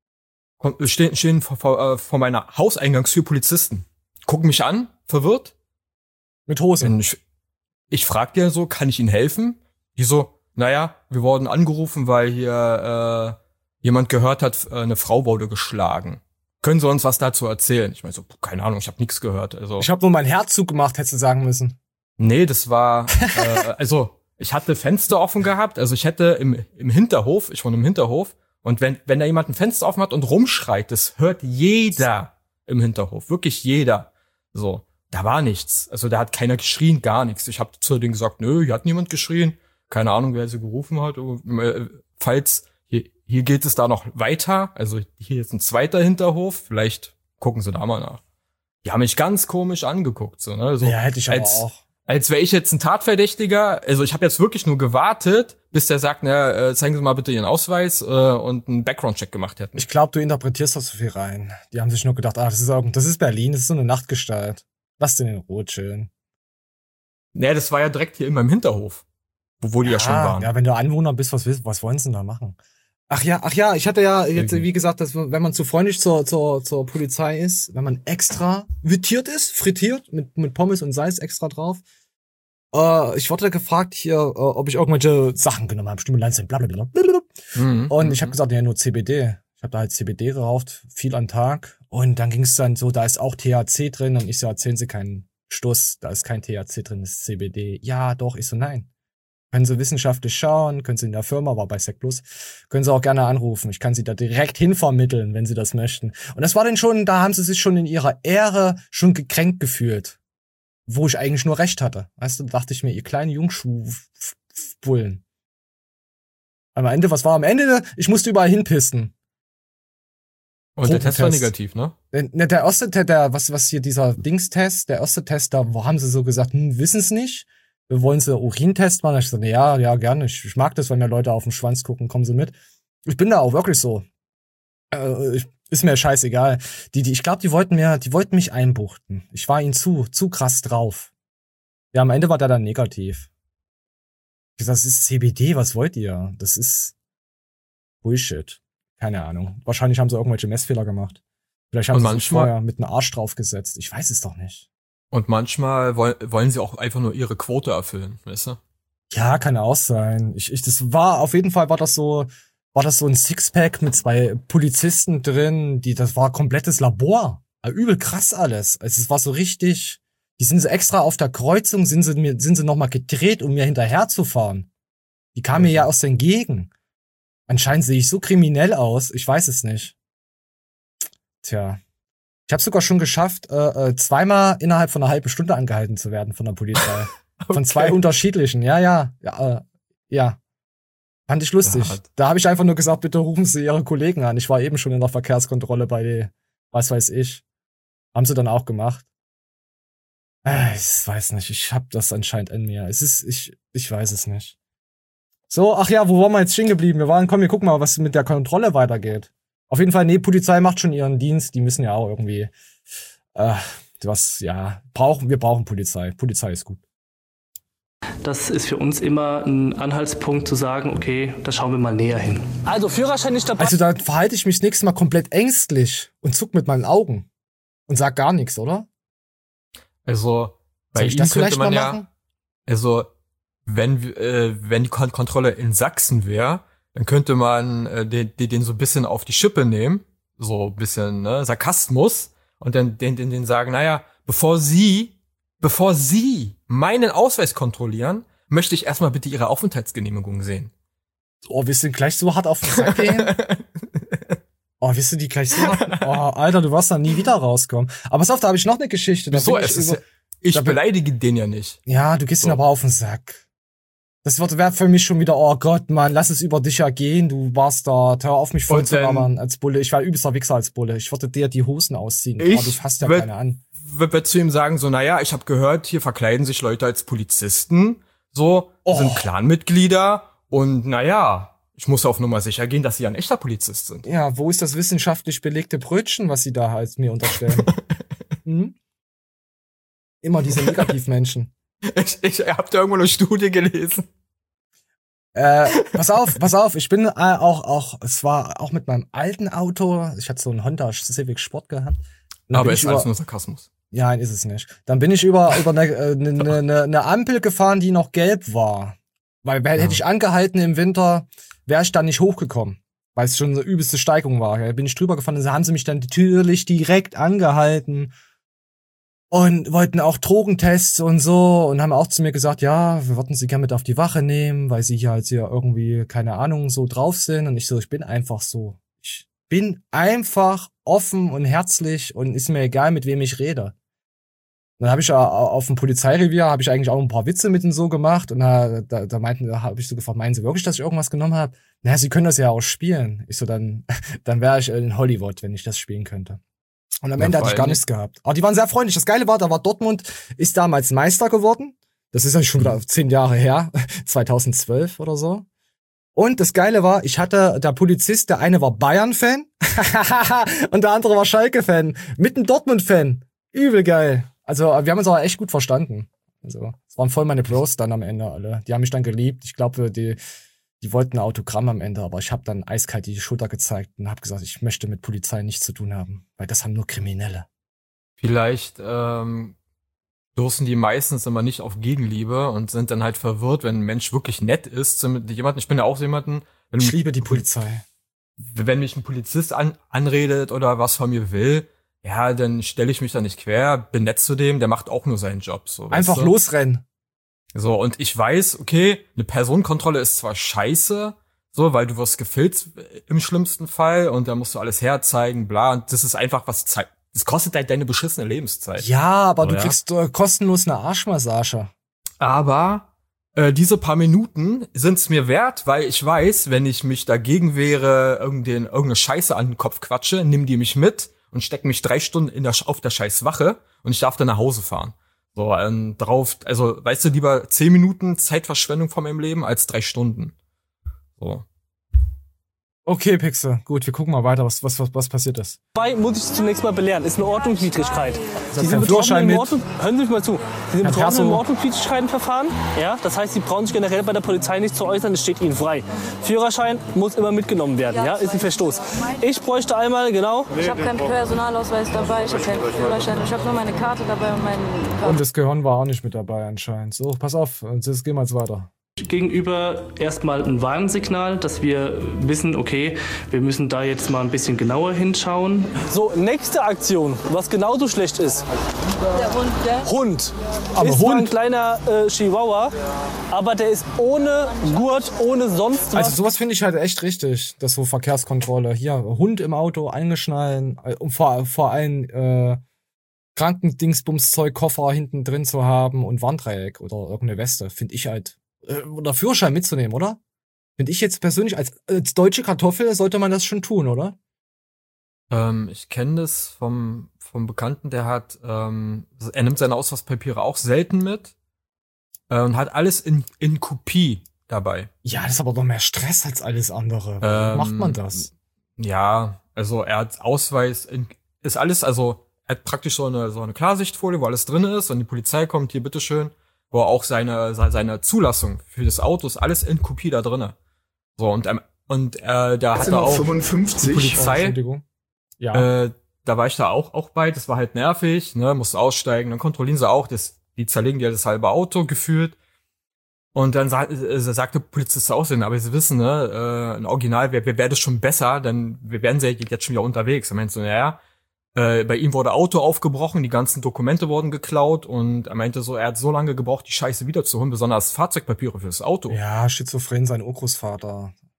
stehen vor meiner Hauseingangstür Polizisten, gucken mich an, verwirrt. Mit Hosen. Ich frag dir so, kann ich Ihnen helfen? Die so, naja, wir wurden angerufen, weil hier jemand gehört hat, eine Frau wurde geschlagen. Können Sie uns was dazu erzählen? Ich meine so, keine Ahnung, ich habe nichts gehört. Also ich habe nur mein Herz zugemacht, hättest du sagen müssen. Nee, das war, also ich hatte Fenster offen gehabt, also ich hätte im Hinterhof, ich wohne im Hinterhof, und wenn da jemand ein Fenster offen hat und rumschreit, das hört jeder im Hinterhof, wirklich jeder. So, da war nichts, also da hat keiner geschrien, gar nichts. Ich habe zu denen gesagt, nö, hier hat niemand geschrien, keine Ahnung, wer sie gerufen hat. Falls hier geht es da noch weiter, also hier ist ein zweiter Hinterhof, vielleicht gucken sie da mal nach. Die haben mich ganz komisch angeguckt, so, ne? So, ja, hätte ich aber auch. Als wäre ich jetzt ein Tatverdächtiger. Also ich habe jetzt wirklich nur gewartet, bis der sagt, na, zeigen Sie mal bitte Ihren Ausweis und einen Background-Check gemacht hätten. Ich glaube, du interpretierst da so viel rein. Die haben sich nur gedacht, das ist Berlin, das ist so eine Nachtgestalt. Lass den in Ruhe chillen. Naja, das war ja direkt hier in meinem Hinterhof, wo die ja schon waren. Ja, wenn du Anwohner bist, was wollen sie denn da machen? Ach ja, ich hatte ja jetzt, wie gesagt, dass wenn man zu freundlich zur Polizei ist, wenn man extra frittiert, mit Pommes und Salz extra drauf. Ich wurde gefragt hier, ob ich irgendwelche Sachen genommen habe, Stimulanzien, blablabla. Und ich habe gesagt, ja, nur CBD. Ich habe da halt CBD geraucht, viel am Tag. Und dann ging es dann so, da ist auch THC drin. Und ich so, erzählen Sie keinen Stuss, da ist kein THC drin, das ist CBD. Ja, doch. Ich so, nein. Können Sie wissenschaftlich schauen, können Sie in der Firma, war bei Sec Plus, können Sie auch gerne anrufen. Ich kann Sie da direkt hinvermitteln, wenn Sie das möchten. Und das war dann schon, da haben Sie sich schon in Ihrer Ehre schon gekränkt gefühlt. Wo ich eigentlich nur recht hatte. Weißt du, dachte ich mir, ihr kleinen Jungschuhbullen. Am Ende, was war am Ende? Ich musste überall hinpissen. Und der Test war negativ, ne? Der erste Test, was hier dieser Dingstest, der erste Test, da haben sie so gesagt, wissen's nicht. Wir wollen so Urintest machen. Ich so, ja, gerne. Ich mag das, wenn mir Leute auf den Schwanz gucken, kommen Sie mit. Ich bin da auch wirklich so. Ist mir scheißegal. Ich glaube, die wollten mich einbuchten. Ich war ihnen zu krass drauf. Ja, am Ende war der dann negativ. Ich gesagt, das ist CBD, was wollt ihr? Das ist Bullshit. Keine Ahnung. Wahrscheinlich haben sie irgendwelche Messfehler gemacht. Vielleicht haben sie sich vorher mit einem Arsch draufgesetzt. Ich weiß es doch nicht. Und manchmal wollen sie auch einfach nur ihre Quote erfüllen, weißt du? Ja, kann auch sein. Das war, auf jeden Fall war das so ein Sixpack mit 2 Polizisten drin, das war komplettes Labor. Übel krass alles. Also es war so richtig, die sind so extra auf der Kreuzung, sind sie nochmal gedreht, um mir hinterher zu fahren. Die kamen mir ja aus den Gegend. Anscheinend sehe ich so kriminell aus, ich weiß es nicht. Tja. Ich habe sogar schon geschafft, 2-mal innerhalb von einer halben Stunde angehalten zu werden von der Polizei. Okay. Von 2 unterschiedlichen, ja. Fand ich lustig. Da habe ich einfach nur gesagt, bitte rufen Sie Ihre Kollegen an. Ich war eben schon in der Verkehrskontrolle bei was weiß ich. Haben sie dann auch gemacht. Ich weiß nicht, ich hab das anscheinend in mir. Ich weiß es nicht. So, ach ja, wo waren wir jetzt stehen geblieben? Wir gucken mal, was mit der Kontrolle weitergeht. Auf jeden Fall, Polizei macht schon ihren Dienst. Die müssen ja auch irgendwie, wir brauchen Polizei. Polizei ist gut. Das ist für uns immer ein Anhaltspunkt zu sagen, okay, da schauen wir mal näher hin. Also Führerschein nicht dabei. Also da verhalte ich mich das nächste Mal komplett ängstlich und zuck mit meinen Augen und sag gar nichts, oder? Also bei ihm könnte man ja, also wenn die Kontrolle in Sachsen wäre, dann könnte man den so ein bisschen auf die Schippe nehmen, so ein bisschen Sarkasmus und dann den sagen, naja, bevor Sie meinen Ausweis kontrollieren, möchte ich erstmal bitte Ihre Aufenthaltsgenehmigung sehen. Oh, willst du gleich so hart auf den Sack gehen? Oh, willst du die gleich so hart? Oh, Alter, du wirst da nie wieder rauskommen. Aber pass auf, da habe ich noch eine Geschichte. Wieso? Ich beleidige den ja nicht. Ja, du gehst ihn aber auf den Sack. Das wäre für mich schon wieder, oh Gott, Mann, lass es über dich ergehen, du warst da, hör auf mich voll zu labern als Bulle. Ich war übelster Wichser als Bulle. Ich würde dir die Hosen ausziehen. Du fasst ja keine an. Wird zu ihm sagen, so, naja, ich habe gehört, hier verkleiden sich Leute als Polizisten, so, sind Clanmitglieder und naja, ich muss auf Nummer sicher gehen, dass sie ein echter Polizist sind. Ja, wo ist das wissenschaftlich belegte Brötchen, was sie da halt mir unterstellen? Immer diese Negativmenschen. Ich hab da irgendwo eine Studie gelesen. Pass auf, ich bin es war auch mit meinem alten Auto, ich hatte so einen Honda Civic Sport gehabt. Aber ist alles nur Sarkasmus. Ja, ist es nicht. Dann bin ich über eine Ampel gefahren, die noch gelb war. Weil hätte ich angehalten im Winter, wäre ich dann nicht hochgekommen. Weil es schon eine übelste Steigung war. Da bin ich drüber gefahren, dann haben sie mich dann natürlich direkt angehalten. Und wollten auch Drogentests und so und haben auch zu mir gesagt, ja, wir wollten sie gerne mit auf die Wache nehmen, weil sie hier halt hier irgendwie, keine Ahnung, so drauf sind. Und ich bin einfach so. Ich bin einfach offen und herzlich und ist mir egal, mit wem ich rede. Dann habe ich auf dem Polizeirevier, habe ich eigentlich auch ein paar Witze mit denen so gemacht und da habe ich so gefragt, meinen sie wirklich, dass ich irgendwas genommen habe? Naja, sie können das ja auch spielen. Ich so, dann wäre ich in Hollywood, wenn ich das spielen könnte. Und am Ende hatte ich gar nichts gehabt. Aber die waren sehr freundlich. Das Geile war, da war Dortmund, ist damals Meister geworden. Das ist ja schon wieder 10 Jahre her. 2012 oder so. Und das Geile war, ich hatte der Polizist, der eine war Bayern-Fan und der andere war Schalke-Fan. Mit einem Dortmund-Fan. Übel geil. Also wir haben uns aber echt gut verstanden. Also es waren voll meine Bros dann am Ende alle. Die haben mich dann geliebt. Ich glaube, die wollten ein Autogramm am Ende, aber ich habe dann eiskalt die Schulter gezeigt und habe gesagt, ich möchte mit Polizei nichts zu tun haben, weil das haben nur Kriminelle. Vielleicht stoßen die meistens immer nicht auf Gegenliebe und sind dann halt verwirrt, wenn ein Mensch wirklich nett ist. Ich bin ja auch so jemanden. Ich liebe die Polizei. Wenn mich ein Polizist anredet oder was von mir will, ja, dann stelle ich mich da nicht quer, bin nett zu dem, der macht auch nur seinen Job. So, einfach losrennen. So, und ich weiß, okay, eine Personenkontrolle ist zwar scheiße, so, weil du wirst gefilzt im schlimmsten Fall und da musst du alles herzeigen, bla, und das ist einfach was Zeit. Das kostet halt deine beschissene Lebenszeit. Ja, aber du kriegst kostenlos eine Arschmassage. Aber diese paar Minuten sind's mir wert, weil ich weiß, wenn ich mich dagegen wehre, irgendeine Scheiße an den Kopf quatsche, nimm die mich mit und steck mich 3 Stunden auf der scheiß Wache und ich darf dann nach Hause fahren. So, also, weißt du, lieber 10 Minuten Zeitverschwendung von meinem Leben als 3 Stunden. So. Okay, Pixel. Gut, wir gucken mal weiter, was passiert ist. Dabei muss ich zunächst mal belehren, ist eine Ordnungswidrigkeit. Sie sind betroffen hören Sie mich mal zu. Sie sind betroffen im Ordnungswidrigkeitenverfahren. Ja, das heißt, Sie brauchen sich generell bei der Polizei nicht zu äußern, es steht Ihnen frei. Führerschein muss immer mitgenommen werden, ja, ist ein Verstoß. Ich bräuchte einmal, genau. Ich habe keinen Personalausweis dabei, ich habe keinen Führerschein, ich habe nur meine Karte dabei und meinen Pass. Und das Gehirn war auch nicht mit dabei anscheinend. So, pass auf, jetzt gehen wir jetzt weiter. Gegenüber erstmal ein Warnsignal, dass wir wissen, okay, wir müssen da jetzt mal ein bisschen genauer hinschauen. So, nächste Aktion, was genauso schlecht ist. Der Hund, Hund. Aber ist Hund. ein kleiner Chihuahua, aber der ist ohne Gurt, ohne sonst was. Also sowas finde ich halt echt richtig, das so Verkehrskontrolle. Hier, Hund im Auto, eingeschnallen, um vor allem Krankendingsbumszeug, Koffer hinten drin zu haben und Warndreieck oder irgendeine Weste, finde ich halt. Oder Führerschein mitzunehmen, oder? Finde ich jetzt persönlich, als deutsche Kartoffel sollte man das schon tun, oder? Ich kenne das vom Bekannten, der hat, er nimmt seine Ausweispapiere auch selten mit und hat alles in Kopie dabei. Ja, das ist aber doch mehr Stress als alles andere. Wie macht man das? Ja, also er hat Ausweis, ist alles, also er hat praktisch so eine Klarsichtfolie, wo alles drin ist und die Polizei kommt, hier bitteschön, wo auch seine Zulassung für das Auto ist alles in Kopie da drinne. So, und da hat er auch 55. die Polizei. Entschuldigung. Ja. Da war ich da auch bei, das war halt nervig, ne, musst aussteigen, dann kontrollieren sie auch, die zerlegen dir das halbe Auto gefühlt. Und dann sagte Polizist auch, aber sie wissen, ne, ein Original wäre das schon besser, denn wir wären ja jetzt schon wieder unterwegs. Er meinte so, naja, bei ihm wurde Auto aufgebrochen, die ganzen Dokumente wurden geklaut und er meinte so, er hat so lange gebraucht, die Scheiße wiederzuholen, besonders Fahrzeugpapiere fürs Auto. Ja, schizophren, sein Urgroßvater.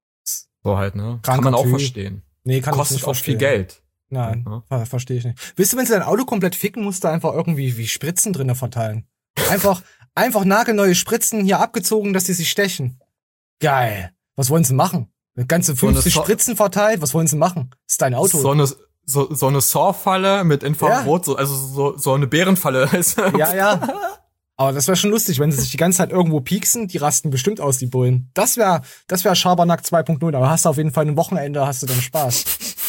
So halt, ne? Kranker kann man auch Typ. Verstehen. Nee, kann Kostet ich nicht auch viel Geld. Nein, verstehe ich nicht. Willst du, wenn sie dein Auto komplett ficken, musst du einfach irgendwie wie Spritzen drinnen verteilen. Einfach nagelneue Spritzen hier abgezogen, dass die sich stechen. Geil. Was wollen sie machen? Eine ganze 50 Spritzen verteilt? Was wollen sie machen? Das ist dein Auto. So eine Saw-Falle mit Infrarot, Ja. so eine Bärenfalle. Ja. Aber das wäre schon lustig, wenn sie sich die ganze Zeit irgendwo pieksen, die rasten bestimmt aus, die Bullen. Das wär Schabernack 2.0, aber hast du auf jeden Fall ein Wochenende, hast du dann Spaß.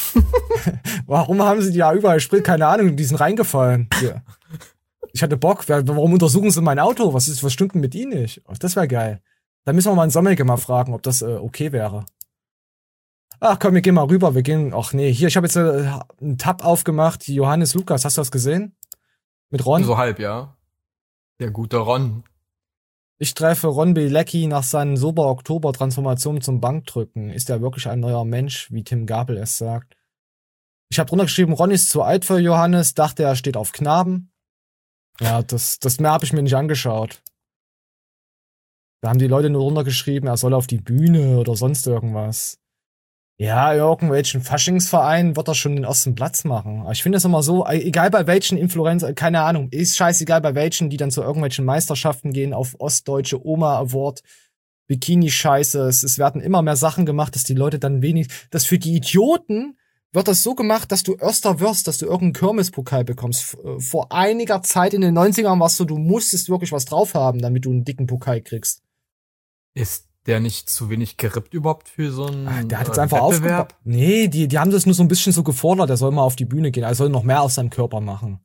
Warum haben sie die ja überall Sprit? Keine Ahnung, die sind reingefallen. Ja. Ich hatte Bock, warum untersuchen sie mein Auto? Was stimmt denn mit ihnen nicht? Das wäre geil. Da müssen wir mal einen Sommelke mal fragen, ob das okay wäre. Ach komm, wir gehen mal rüber, hier, ich habe jetzt einen Tab aufgemacht, Johannes Lukas, hast du das gesehen? Mit Ron? So halb, ja. Der gute Ron. Ich treffe Ron Bielecki nach seinen Sober-Oktober-Transformationen zum Bankdrücken. Ist er wirklich ein neuer Mensch, wie Tim Gabel es sagt? Ich habe drunter geschrieben, Ron ist zu alt für Johannes, dachte er steht auf Knaben. Ja, das mehr habe ich mir nicht angeschaut. Da haben die Leute nur runtergeschrieben, er soll auf die Bühne oder sonst irgendwas. Ja, irgendwelchen Faschingsverein wird er schon den ersten Platz machen. Aber ich finde es immer so, egal bei welchen Influencer, keine Ahnung, ist scheißegal bei welchen, die dann zu irgendwelchen Meisterschaften gehen, auf Ostdeutsche Oma Award, Bikini-Scheiße. Es werden immer mehr Sachen gemacht, dass die Leute dann dass für die Idioten wird das so gemacht, dass du Erster wirst, dass du irgendeinen Kirmespokal bekommst. Vor einiger Zeit in den 90ern warst du musstest wirklich was drauf haben, damit du einen dicken Pokal kriegst. Ist der nicht zu wenig gerippt überhaupt für so einen der hat jetzt einfach aufgebaut. Nee, die haben das nur so ein bisschen so gefordert, er soll mal auf die Bühne gehen, er soll noch mehr aus seinem Körper machen.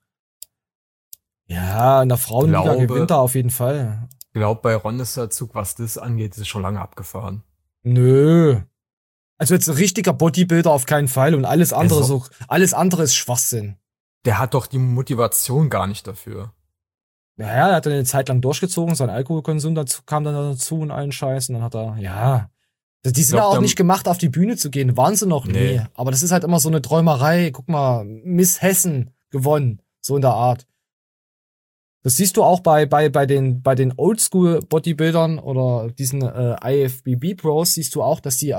Ja, in der Frauenliga gewinnt er auf jeden Fall. Ich glaube, bei Ron ist der Zug, was das angeht, ist schon lange abgefahren. Nö. Also jetzt ein richtiger Bodybuilder auf keinen Fall und alles andere ist Schwachsinn. Der hat doch die Motivation gar nicht dafür. Naja, er hat dann eine Zeit lang durchgezogen, sein Alkoholkonsum kam dann dazu und allen Scheiß. Und dann hat er, die sind ja auch nicht gemacht, auf die Bühne zu gehen. Waren sie noch nie. Aber das ist halt immer so eine Träumerei. Guck mal, Miss Hessen gewonnen. So in der Art. Das siehst du auch bei den Oldschool-Bodybuildern oder diesen IFBB-Pros, siehst du auch, dass die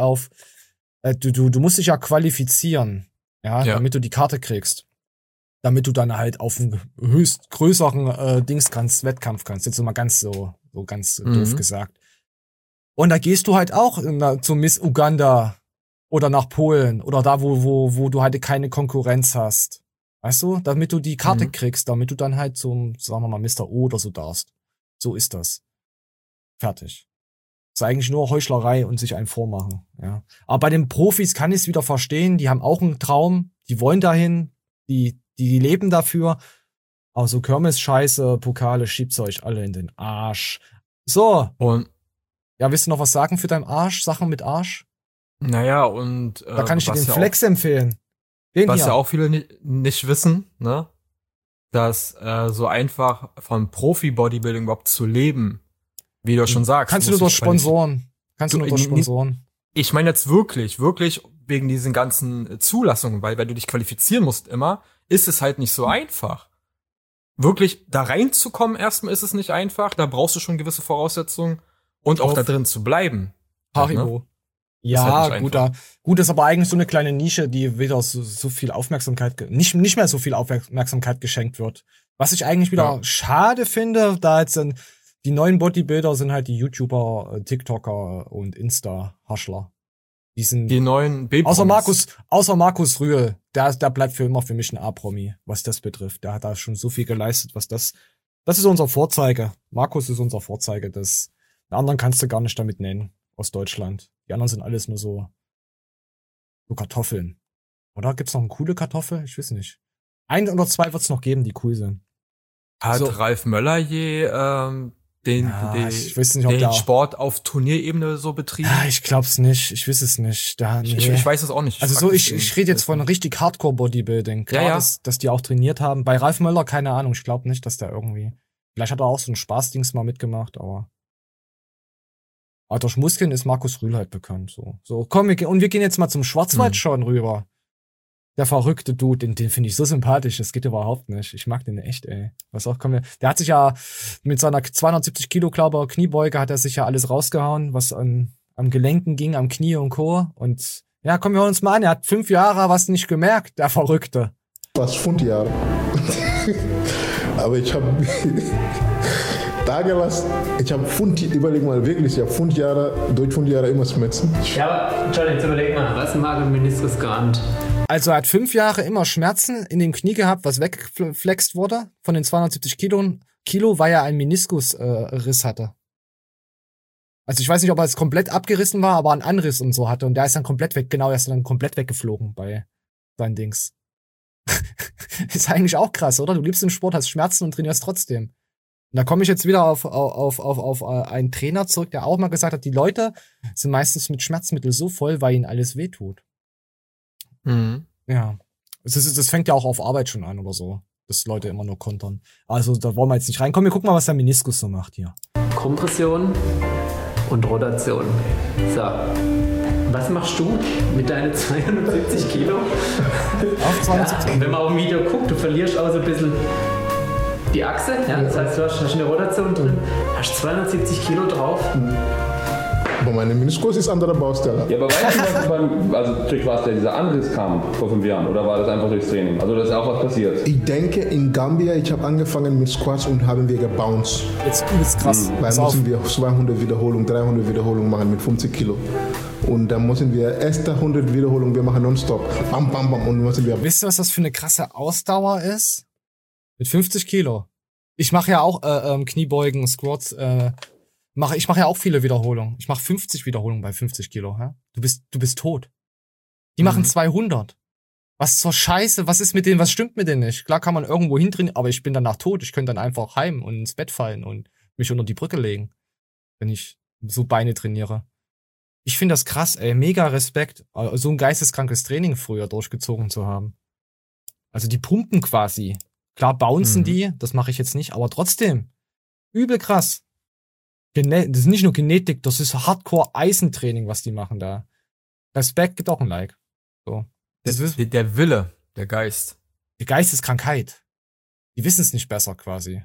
du musst dich ja qualifizieren, damit du die Karte kriegst. Damit du dann halt auf einen höchst größeren Wettkampf kannst. Jetzt mal ganz doof gesagt. Und da gehst du halt auch zu Miss Uganda oder nach Polen oder da, wo du halt keine Konkurrenz hast. Weißt du? Damit du die Karte kriegst, damit du dann halt zum, sagen wir mal, Mr. O oder so darfst. So ist das. Fertig. Das ist eigentlich nur Heuchlerei und sich einen vormachen. Ja. Aber bei den Profis kann ich es wieder verstehen. Die haben auch einen Traum. Die wollen dahin. Die leben dafür. Aber so Kirmes-Scheiße, Pokale, schiebt's euch alle in den Arsch. So. Und willst du noch was sagen für deinen Arsch? Sachen mit Arsch? Naja, und da kann ich dir den Flex empfehlen. Was ja auch viele nicht wissen, ne? Dass so einfach vom Profi-Bodybuilding überhaupt zu leben, wie du schon sagst. Kannst du nur durch Sponsoren. Ich meine jetzt wirklich wegen diesen ganzen Zulassungen, weil du dich qualifizieren musst immer, ist es halt nicht so einfach. Wirklich da reinzukommen erstmal ist es nicht einfach, da brauchst du schon gewisse Voraussetzungen und auch da drin zu bleiben. Haribo. Ja, halt gut, ist aber eigentlich so eine kleine Nische, die wieder so viel Aufmerksamkeit, nicht mehr so viel Aufmerksamkeit geschenkt wird. Was ich eigentlich wieder schade finde, da jetzt die neuen Bodybuilder sind halt die YouTuber, TikToker und Insta-Haschler. Die neuen B-Promis. Außer Markus Rühl, der bleibt für immer für mich ein A-Promi, was das betrifft. Der hat da schon so viel geleistet, das ist unser Vorzeige. Markus ist unser Vorzeige, den anderen kannst du gar nicht damit nennen, aus Deutschland. Die anderen sind alles nur so Kartoffeln. Oder gibt's noch eine coole Kartoffel? Ich weiß nicht. 1 oder 2 wird's noch geben, die cool sind. Hat Ralf Möller je den Sport auf Turnierebene so betrieben? Ja, ich glaub's nicht. Ich weiß es nicht. Ich weiß es auch nicht. Also ich rede jetzt von richtig Hardcore-Bodybuilding. Klar, dass die auch trainiert haben. Bei Ralf Möller, keine Ahnung. Ich glaube nicht, dass der irgendwie... Vielleicht hat er auch so ein Spaßdings mal mitgemacht, aber durch Muskeln ist Markus Rühl halt bekannt. So, komm, wir gehen jetzt mal zum Schwarzwaldschorn rüber. Der verrückte Dude, den finde ich so sympathisch, das geht überhaupt nicht. Ich mag den echt, ey. Der hat sich ja mit seiner 270 Kilo, glaube ich, Kniebeuge hat er sich ja alles rausgehauen, was an am Gelenken ging, am Knie und Co. Und ja, kommen wir uns mal an, er hat 5 Jahre was nicht gemerkt, der Verrückte. Fast 5 Jahre. Aber ich habe da gelassen, überleg mal wirklich, ich habe 5 Jahre, durch 5 Jahre immer Schmerzen. Ja, aber Johnny, jetzt überleg mal, was mag ein Meniskus geahnt? Also er hat 5 Jahre immer Schmerzen in dem Knie gehabt, was weggeflext wurde von den 270 Kilo, weil er einen Meniskusriss hatte. Also ich weiß nicht, ob er es komplett abgerissen war, aber einen Anriss und so hatte. Und der ist dann komplett weg, genau, der ist dann komplett weggeflogen bei seinen Dings. Ist eigentlich auch krass, oder? Du liebst den Sport, hast Schmerzen und trainierst trotzdem. Und da komme ich jetzt wieder auf einen Trainer zurück, der auch mal gesagt hat, die Leute sind meistens mit Schmerzmitteln so voll, weil ihnen alles wehtut. Mhm. Ja. Das fängt ja auch auf Arbeit schon an oder so, dass Leute immer nur kontern. Also da wollen wir jetzt nicht reinkommen. Wir gucken mal, was der Meniskus so macht hier. Kompression und Rotation. So. Was machst du mit deinen 270 Kilo? Auf 270 Kilo. Wenn man auf dem Video guckt, du verlierst auch so ein bisschen die Achse. Ja? Das heißt, du hast eine Rotation drin, hast 270 Kilo drauf. Aber meine Meniskus ist andere Baustelle. Ja, aber weißt du, also durch was dieser Anriss kam vor 5 Jahren? Oder war das einfach durchs Training? Also da ist auch was passiert? Ich denke, in Gambia, ich habe angefangen mit Squats und haben wir gebounced. Jetzt ist krass. Weil müssen wir 200 Wiederholungen, 300 Wiederholungen machen mit 50 Kilo. Und dann müssen wir erste 100 Wiederholungen, wir machen nonstop. Bam, bam, bam. Und müssen wir. Wisst ihr, was das für eine krasse Ausdauer ist? Mit 50 Kilo. Ich mache ja auch Kniebeugen, Squats, ich mache ja auch viele Wiederholungen. Ich mache 50 Wiederholungen bei 50 Kilo. Ja? Du bist tot. Die machen 200. Was zur Scheiße? Was ist mit denen? Was stimmt mit denen nicht? Klar kann man irgendwo hintrainieren, aber ich bin danach tot. Ich könnte dann einfach heim und ins Bett fallen und mich unter die Brücke legen, wenn ich so Beine trainiere. Ich finde das krass, ey. Mega Respekt, so ein geisteskrankes Training früher durchgezogen zu haben. Also die pumpen quasi. Klar bouncen die, das mache ich jetzt nicht, aber trotzdem. Übel krass. Das ist nicht nur Genetik, das ist Hardcore-Eisentraining, was die machen da. Respekt, gibt auch ein Like. So. Der Wille, der Geist. Die Geisteskrankheit. Die wissen es nicht besser quasi.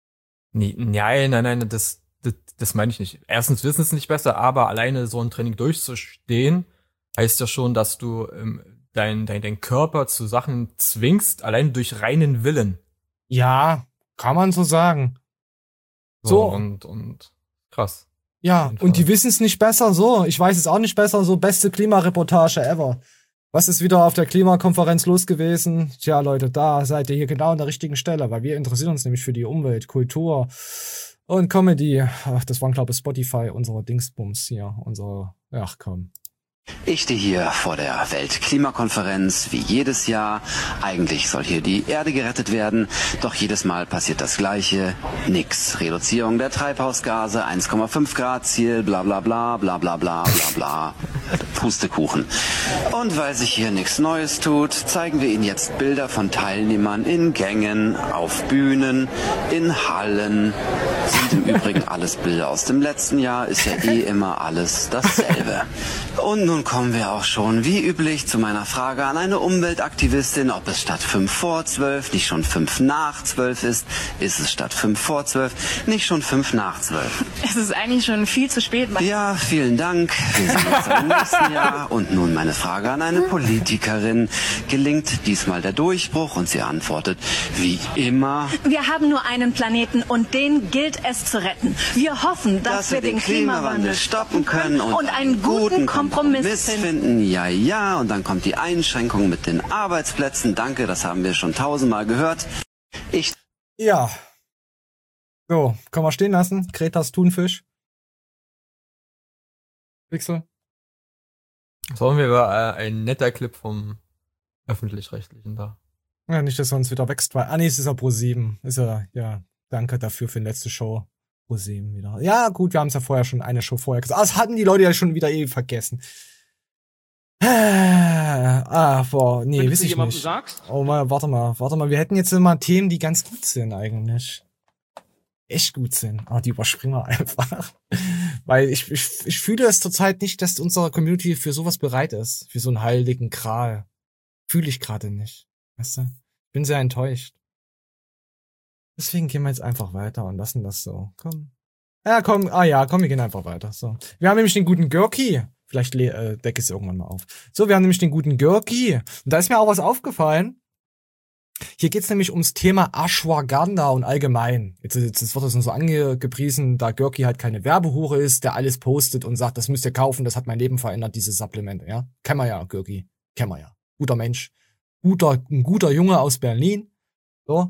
Nein, das meine ich nicht. Erstens wissen es nicht besser, aber alleine so ein Training durchzustehen, heißt ja schon, dass du deinen Körper zu Sachen zwingst, allein durch reinen Willen. Ja, kann man so sagen. So. Und krass. Ja, und die wissen es nicht besser, so. Ich weiß es auch nicht besser, so beste Klimareportage ever. Was ist wieder auf der Klimakonferenz los gewesen? Tja, Leute, da seid ihr hier genau an der richtigen Stelle, weil wir interessieren uns nämlich für die Umwelt, Kultur und Comedy. Ach, das waren, glaube ich, Spotify, unsere Dingsbums hier, ach komm. Ich stehe hier vor der Weltklimakonferenz, wie jedes Jahr. Eigentlich soll hier die Erde gerettet werden, doch jedes Mal passiert das Gleiche. Nix. Reduzierung der Treibhausgase, 1,5 Grad Ziel, bla bla bla, bla bla bla bla bla. Pustekuchen. Und weil sich hier nichts Neues tut, zeigen wir Ihnen jetzt Bilder von Teilnehmern in Gängen, auf Bühnen, in Hallen. Sind im Übrigen alles Bilder aus dem letzten Jahr, ist ja immer alles dasselbe. Und nun kommen wir auch schon, wie üblich, zu meiner Frage an eine Umweltaktivistin, ob es statt 5 vor 12 nicht schon 5 nach 12 ist. Ist es statt 5 vor 12 nicht schon 5 nach 12? Es ist eigentlich schon viel zu spät. Ja, vielen Dank. Wir sehen uns im nächsten Jahr. Und nun meine Frage an eine Politikerin. Gelingt diesmal der Durchbruch? Und sie antwortet, wie immer. Wir haben nur einen Planeten und den gilt es zu retten. Wir hoffen, dass wir den Klimawandel stoppen können und einen guten Kompromiss finden. Ja, und dann kommt die Einschränkung mit den Arbeitsplätzen. Danke, das haben wir schon 1000-mal gehört. Ja. So, können wir stehen lassen. Kretas Thunfisch. Pixel. Sollen wir über ein netter Clip vom Öffentlich-Rechtlichen da? Ja, nicht, dass er uns wieder wächst, weil, nee, es ist ja Pro7. Ist ja, danke dafür für die letzte Show. Pro7 wieder. Ja, gut, wir haben es ja vorher schon eine Show vorher gesagt. Das hatten die Leute ja schon wieder vergessen. Nee, weiß ich nicht. Sagst? Oh, warte mal. Wir hätten jetzt immer Themen, die ganz gut sind eigentlich. Echt gut sind. Aber die überspringen wir einfach. Weil ich fühle es zurzeit nicht, dass unsere Community für sowas bereit ist. Für so einen heiligen Gral. Fühle ich gerade nicht. Weißt du? Ich bin sehr enttäuscht. Deswegen gehen wir jetzt einfach weiter und lassen das so. Komm. Ja, komm, wir gehen einfach weiter. So. Wir haben nämlich den guten Görki. Vielleicht decke ich es irgendwann mal auf. So, wir haben nämlich den guten Görki. Und da ist mir auch was aufgefallen. Hier geht's nämlich ums Thema Ashwagandha und allgemein. Jetzt wird das so angepriesen, da Görki halt keine Werbehure ist, der alles postet und sagt, das müsst ihr kaufen, das hat mein Leben verändert, dieses Supplement, ja. Kennen wir ja, Görki. Kennen wir ja. Guter Mensch. Ein guter Junge aus Berlin. So.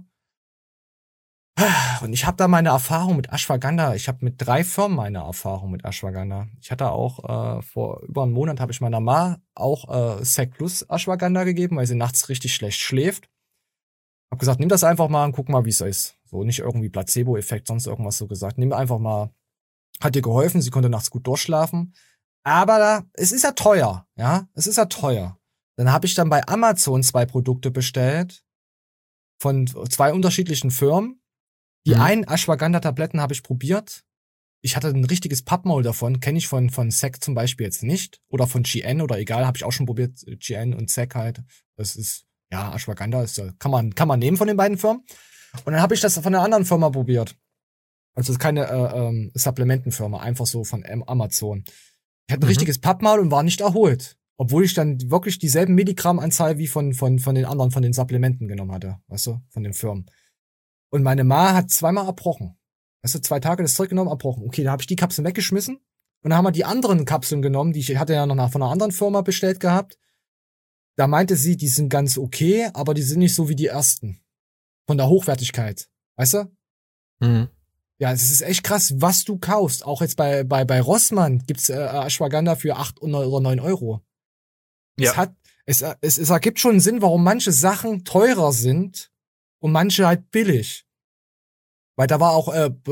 Und ich habe da meine Erfahrung mit Ashwagandha. Ich habe mit 3 Firmen meine Erfahrung mit Ashwagandha. Ich hatte auch vor über einem Monat habe ich meiner Ma auch Sec Plus Ashwagandha gegeben, weil sie nachts richtig schlecht schläft. Hab gesagt, nimm das einfach mal und guck mal, wie es ist. So, nicht irgendwie Placebo-Effekt, sonst irgendwas so gesagt. Nimm einfach mal. Hat ihr geholfen, sie konnte nachts gut durchschlafen. Aber es ist ja teuer, ja. Es ist ja teuer. Dann habe ich dann bei Amazon 2 Produkte bestellt. Von 2 unterschiedlichen Firmen. Die einen Ashwagandha-Tabletten habe ich probiert. Ich hatte ein richtiges Pappmaul davon. Kenne ich von Sec zum Beispiel jetzt nicht. Oder von GN oder egal, habe ich auch schon probiert. GN und Sec halt. Das ist, ja, Ashwagandha ist, kann man nehmen von den beiden Firmen. Und dann habe ich das von einer anderen Firma probiert. Also das ist keine Supplementenfirma, einfach so von Amazon. Ich hatte ein richtiges Pappmaul und war nicht erholt. Obwohl ich dann wirklich dieselben Milligrammanzahl wie von den anderen, von den Supplementen genommen hatte. Weißt du, von den Firmen. Und meine Ma hat 2-mal erbrochen. Weißt du, 2 Tage das Zeug genommen, erbrochen. Okay, da habe ich die Kapseln weggeschmissen. Und dann haben wir die anderen Kapseln genommen, die ich hatte ja noch von einer anderen Firma bestellt gehabt. Da meinte sie, die sind ganz okay, aber die sind nicht so wie die ersten. Von der Hochwertigkeit. Weißt du? Mhm. Ja, es ist echt krass, was du kaufst. Auch jetzt bei Rossmann gibt's Ashwagandha für 8 oder 9 Euro. Ja. Es ergibt schon Sinn, warum manche Sachen teurer sind und manche halt billig. Weil da war auch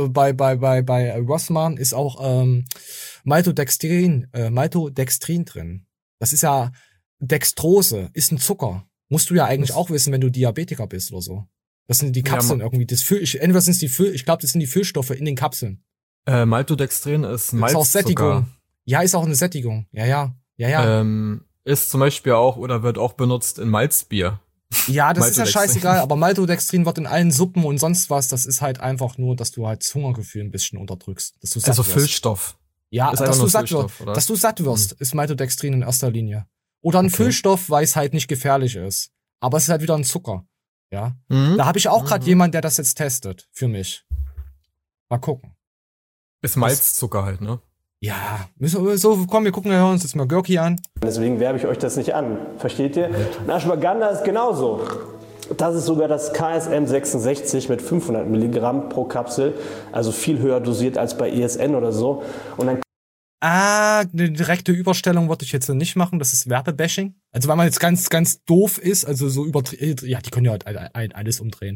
bei Rossmann ist auch Maltodextrin drin. Das ist ja Dextrose, ist ein Zucker. Musst du ja eigentlich auch wissen, wenn du Diabetiker bist oder so. Das sind die Kapseln irgendwie. Entweder sind es ich glaube, das sind die Füllstoffe in den Kapseln. Maltodextrin ist Malzzucker. Ist auch Sättigung. Ja, ist auch eine Sättigung. Ja. Ist zum Beispiel auch oder wird auch benutzt in Malzbier. Ja, das ist ja scheißegal, aber Maltodextrin wird in allen Suppen und sonst was, das ist halt einfach nur, dass du halt das Hungergefühl ein bisschen unterdrückst. Dass du satt wirst. Füllstoff. Ja, dass du satt wirst, ist Maltodextrin in erster Linie. Oder ein Füllstoff, weil es halt nicht gefährlich ist. Aber es ist halt wieder ein Zucker. Ja. Da habe ich auch gerade jemand, der das jetzt testet. Für mich. Mal gucken. Ist Malzzucker halt, ne? Ja, wir gucken, wir hören uns jetzt mal Görki an. Deswegen werbe ich euch das nicht an. Versteht ihr? Und Ashwagandha ist genauso. Das ist sogar das KSM 66 mit 500 Milligramm pro Kapsel. Also viel höher dosiert als bei ESN oder so. Und dann eine direkte Überstellung wollte ich jetzt nicht machen. Das ist Werbebashing. Also weil man jetzt ganz, ganz doof ist, also so übertrieben. Ja, die können ja halt alles umdrehen.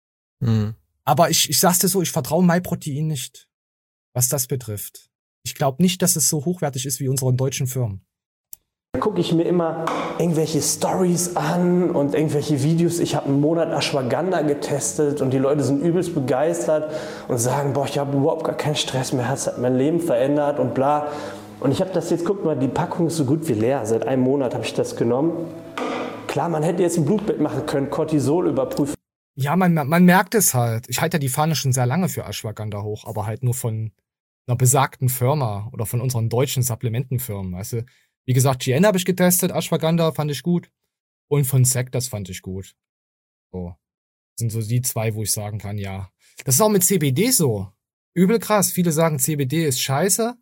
Aber ich sag's dir so, ich vertraue MyProtein nicht, was das betrifft. Ich glaube nicht, dass es so hochwertig ist wie unsere deutschen Firmen. Da gucke ich mir immer irgendwelche Stories an und irgendwelche Videos. Ich habe einen Monat Ashwagandha getestet und die Leute sind übelst begeistert und sagen, boah, ich habe überhaupt gar keinen Stress mehr, es hat mein Leben verändert und bla. Und ich habe das jetzt, guck mal, die Packung ist so gut wie leer. Seit einem Monat habe ich das genommen. Klar, man hätte jetzt ein Blutbild machen können, Cortisol überprüfen. Ja, man merkt es halt. Ich halte ja die Fahne schon sehr lange für Ashwagandha hoch, aber halt nur von einer besagten Firma oder von unseren deutschen Supplementenfirmen. Weißt du? Wie gesagt, GN habe ich getestet, Ashwagandha fand ich gut und von Sec, das fand ich gut. So. Das sind so die 2, wo ich sagen kann, ja. Das ist auch mit CBD so. Übel krass. Viele sagen, CBD ist scheiße.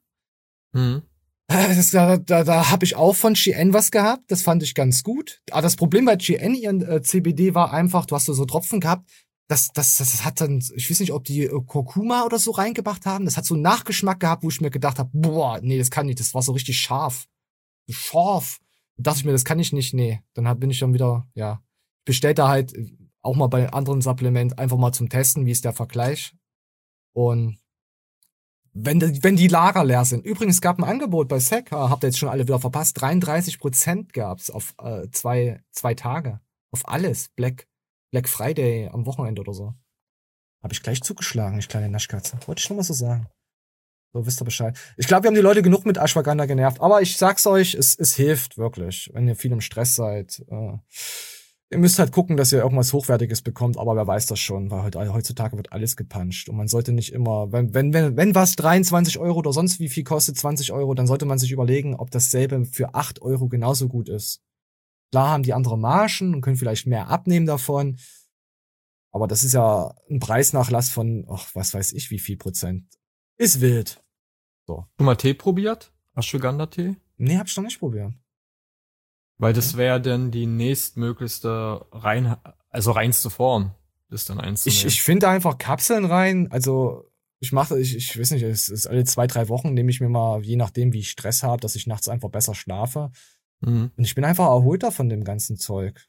Da habe ich auch von GN was gehabt. Das fand ich ganz gut. Aber das Problem bei GN, ihren CBD war einfach, du hast so Tropfen gehabt, das hat dann, ich weiß nicht, ob die Kurkuma oder so reingebracht haben. Das hat so einen Nachgeschmack gehabt, wo ich mir gedacht habe, boah, nee, das kann nicht. Das war so richtig scharf. Scharf. Da dachte ich mir, das kann ich nicht, nee. Dann bin ich dann wieder, ja. Bestellt da halt auch mal bei anderen Supplement einfach mal zum Testen, wie ist der Vergleich. Und wenn die Lager leer sind. Übrigens gab ein Angebot bei Sec, habt ihr jetzt schon alle wieder verpasst, 33% gab's auf 2 Tage. Auf alles. Black Friday am Wochenende oder so. Hab ich gleich zugeschlagen, ich kleine Naschkatze. Wollte ich nur mal so sagen. So, wisst ihr Bescheid. Ich glaube, wir haben die Leute genug mit Ashwagandha genervt. Aber ich sag's euch, es hilft wirklich. Wenn ihr viel im Stress seid, Ihr müsst halt gucken, dass ihr irgendwas Hochwertiges bekommt, aber wer weiß das schon, weil heutzutage wird alles gepuncht und man sollte nicht immer, wenn was 23 € oder sonst wie viel kostet, 20 €, dann sollte man sich überlegen, ob dasselbe für 8 € genauso gut ist. Klar haben die andere Margen und können vielleicht mehr abnehmen davon, aber das ist ja ein Preisnachlass von, was weiß ich, wie viel Prozent. Ist wild. So. Schon mal Tee probiert? Ashwagandha-Tee? Nee, hab ich noch nicht probiert. Weil das wäre dann die nächstmöglichste reinste Form, das dann einzunehmen. Ich finde einfach Kapseln rein, also ich weiß nicht, es ist alle 2-3 Wochen nehme ich mir mal, je nachdem wie ich Stress habe, dass ich nachts einfach besser schlafe. Und ich bin einfach erholter von dem ganzen Zeug.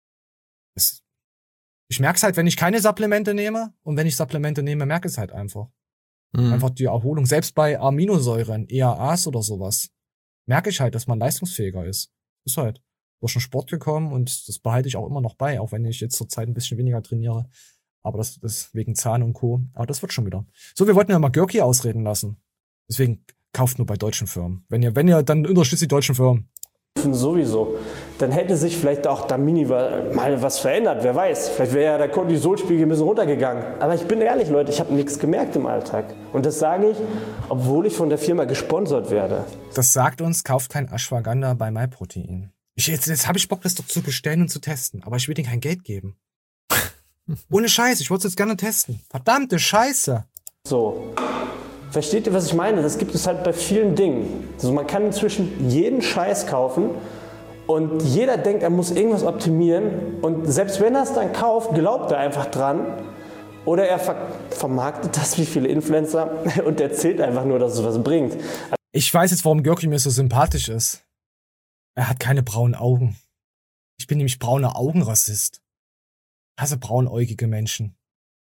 Ich merke es halt, wenn ich keine Supplemente nehme und wenn ich Supplemente nehme, merke ich es halt einfach. Einfach die Erholung, selbst bei Aminosäuren, EAAs oder sowas, merke ich halt, dass man leistungsfähiger ist. Ist halt durch den Sport gekommen und das behalte ich auch immer noch bei, auch wenn ich jetzt zur Zeit ein bisschen weniger trainiere. Aber das wegen Zahn und Co. Aber das wird schon wieder. So, wir wollten ja mal Görki ausreden lassen. Deswegen kauft nur bei deutschen Firmen. Wenn ihr dann unterstützt die deutschen Firmen. Sowieso. Dann hätte sich vielleicht auch da mal was verändert, wer weiß. Vielleicht wäre ja der Cortisolspiegel ein bisschen runtergegangen. Aber ich bin ehrlich, Leute, ich habe nichts gemerkt im Alltag. Und das sage ich, obwohl ich von der Firma gesponsert werde. Das sagt uns, kauft kein Ashwagandha bei MyProtein. Jetzt habe ich Bock, das doch zu bestellen und zu testen. Aber ich will denen kein Geld geben. Ohne Scheiß, ich wollte es jetzt gerne testen. Verdammte Scheiße. So. Versteht ihr, was ich meine? Das gibt es halt bei vielen Dingen. Also man kann inzwischen jeden Scheiß kaufen und jeder denkt, er muss irgendwas optimieren. Und selbst wenn er es dann kauft, glaubt er einfach dran. Oder er vermarktet das wie viele Influencer und erzählt einfach nur, dass es was bringt. Ich weiß jetzt, warum Görki mir so sympathisch ist. Er hat keine braunen Augen. Ich bin nämlich brauner Augenrassist. Ich hasse braunäugige Menschen.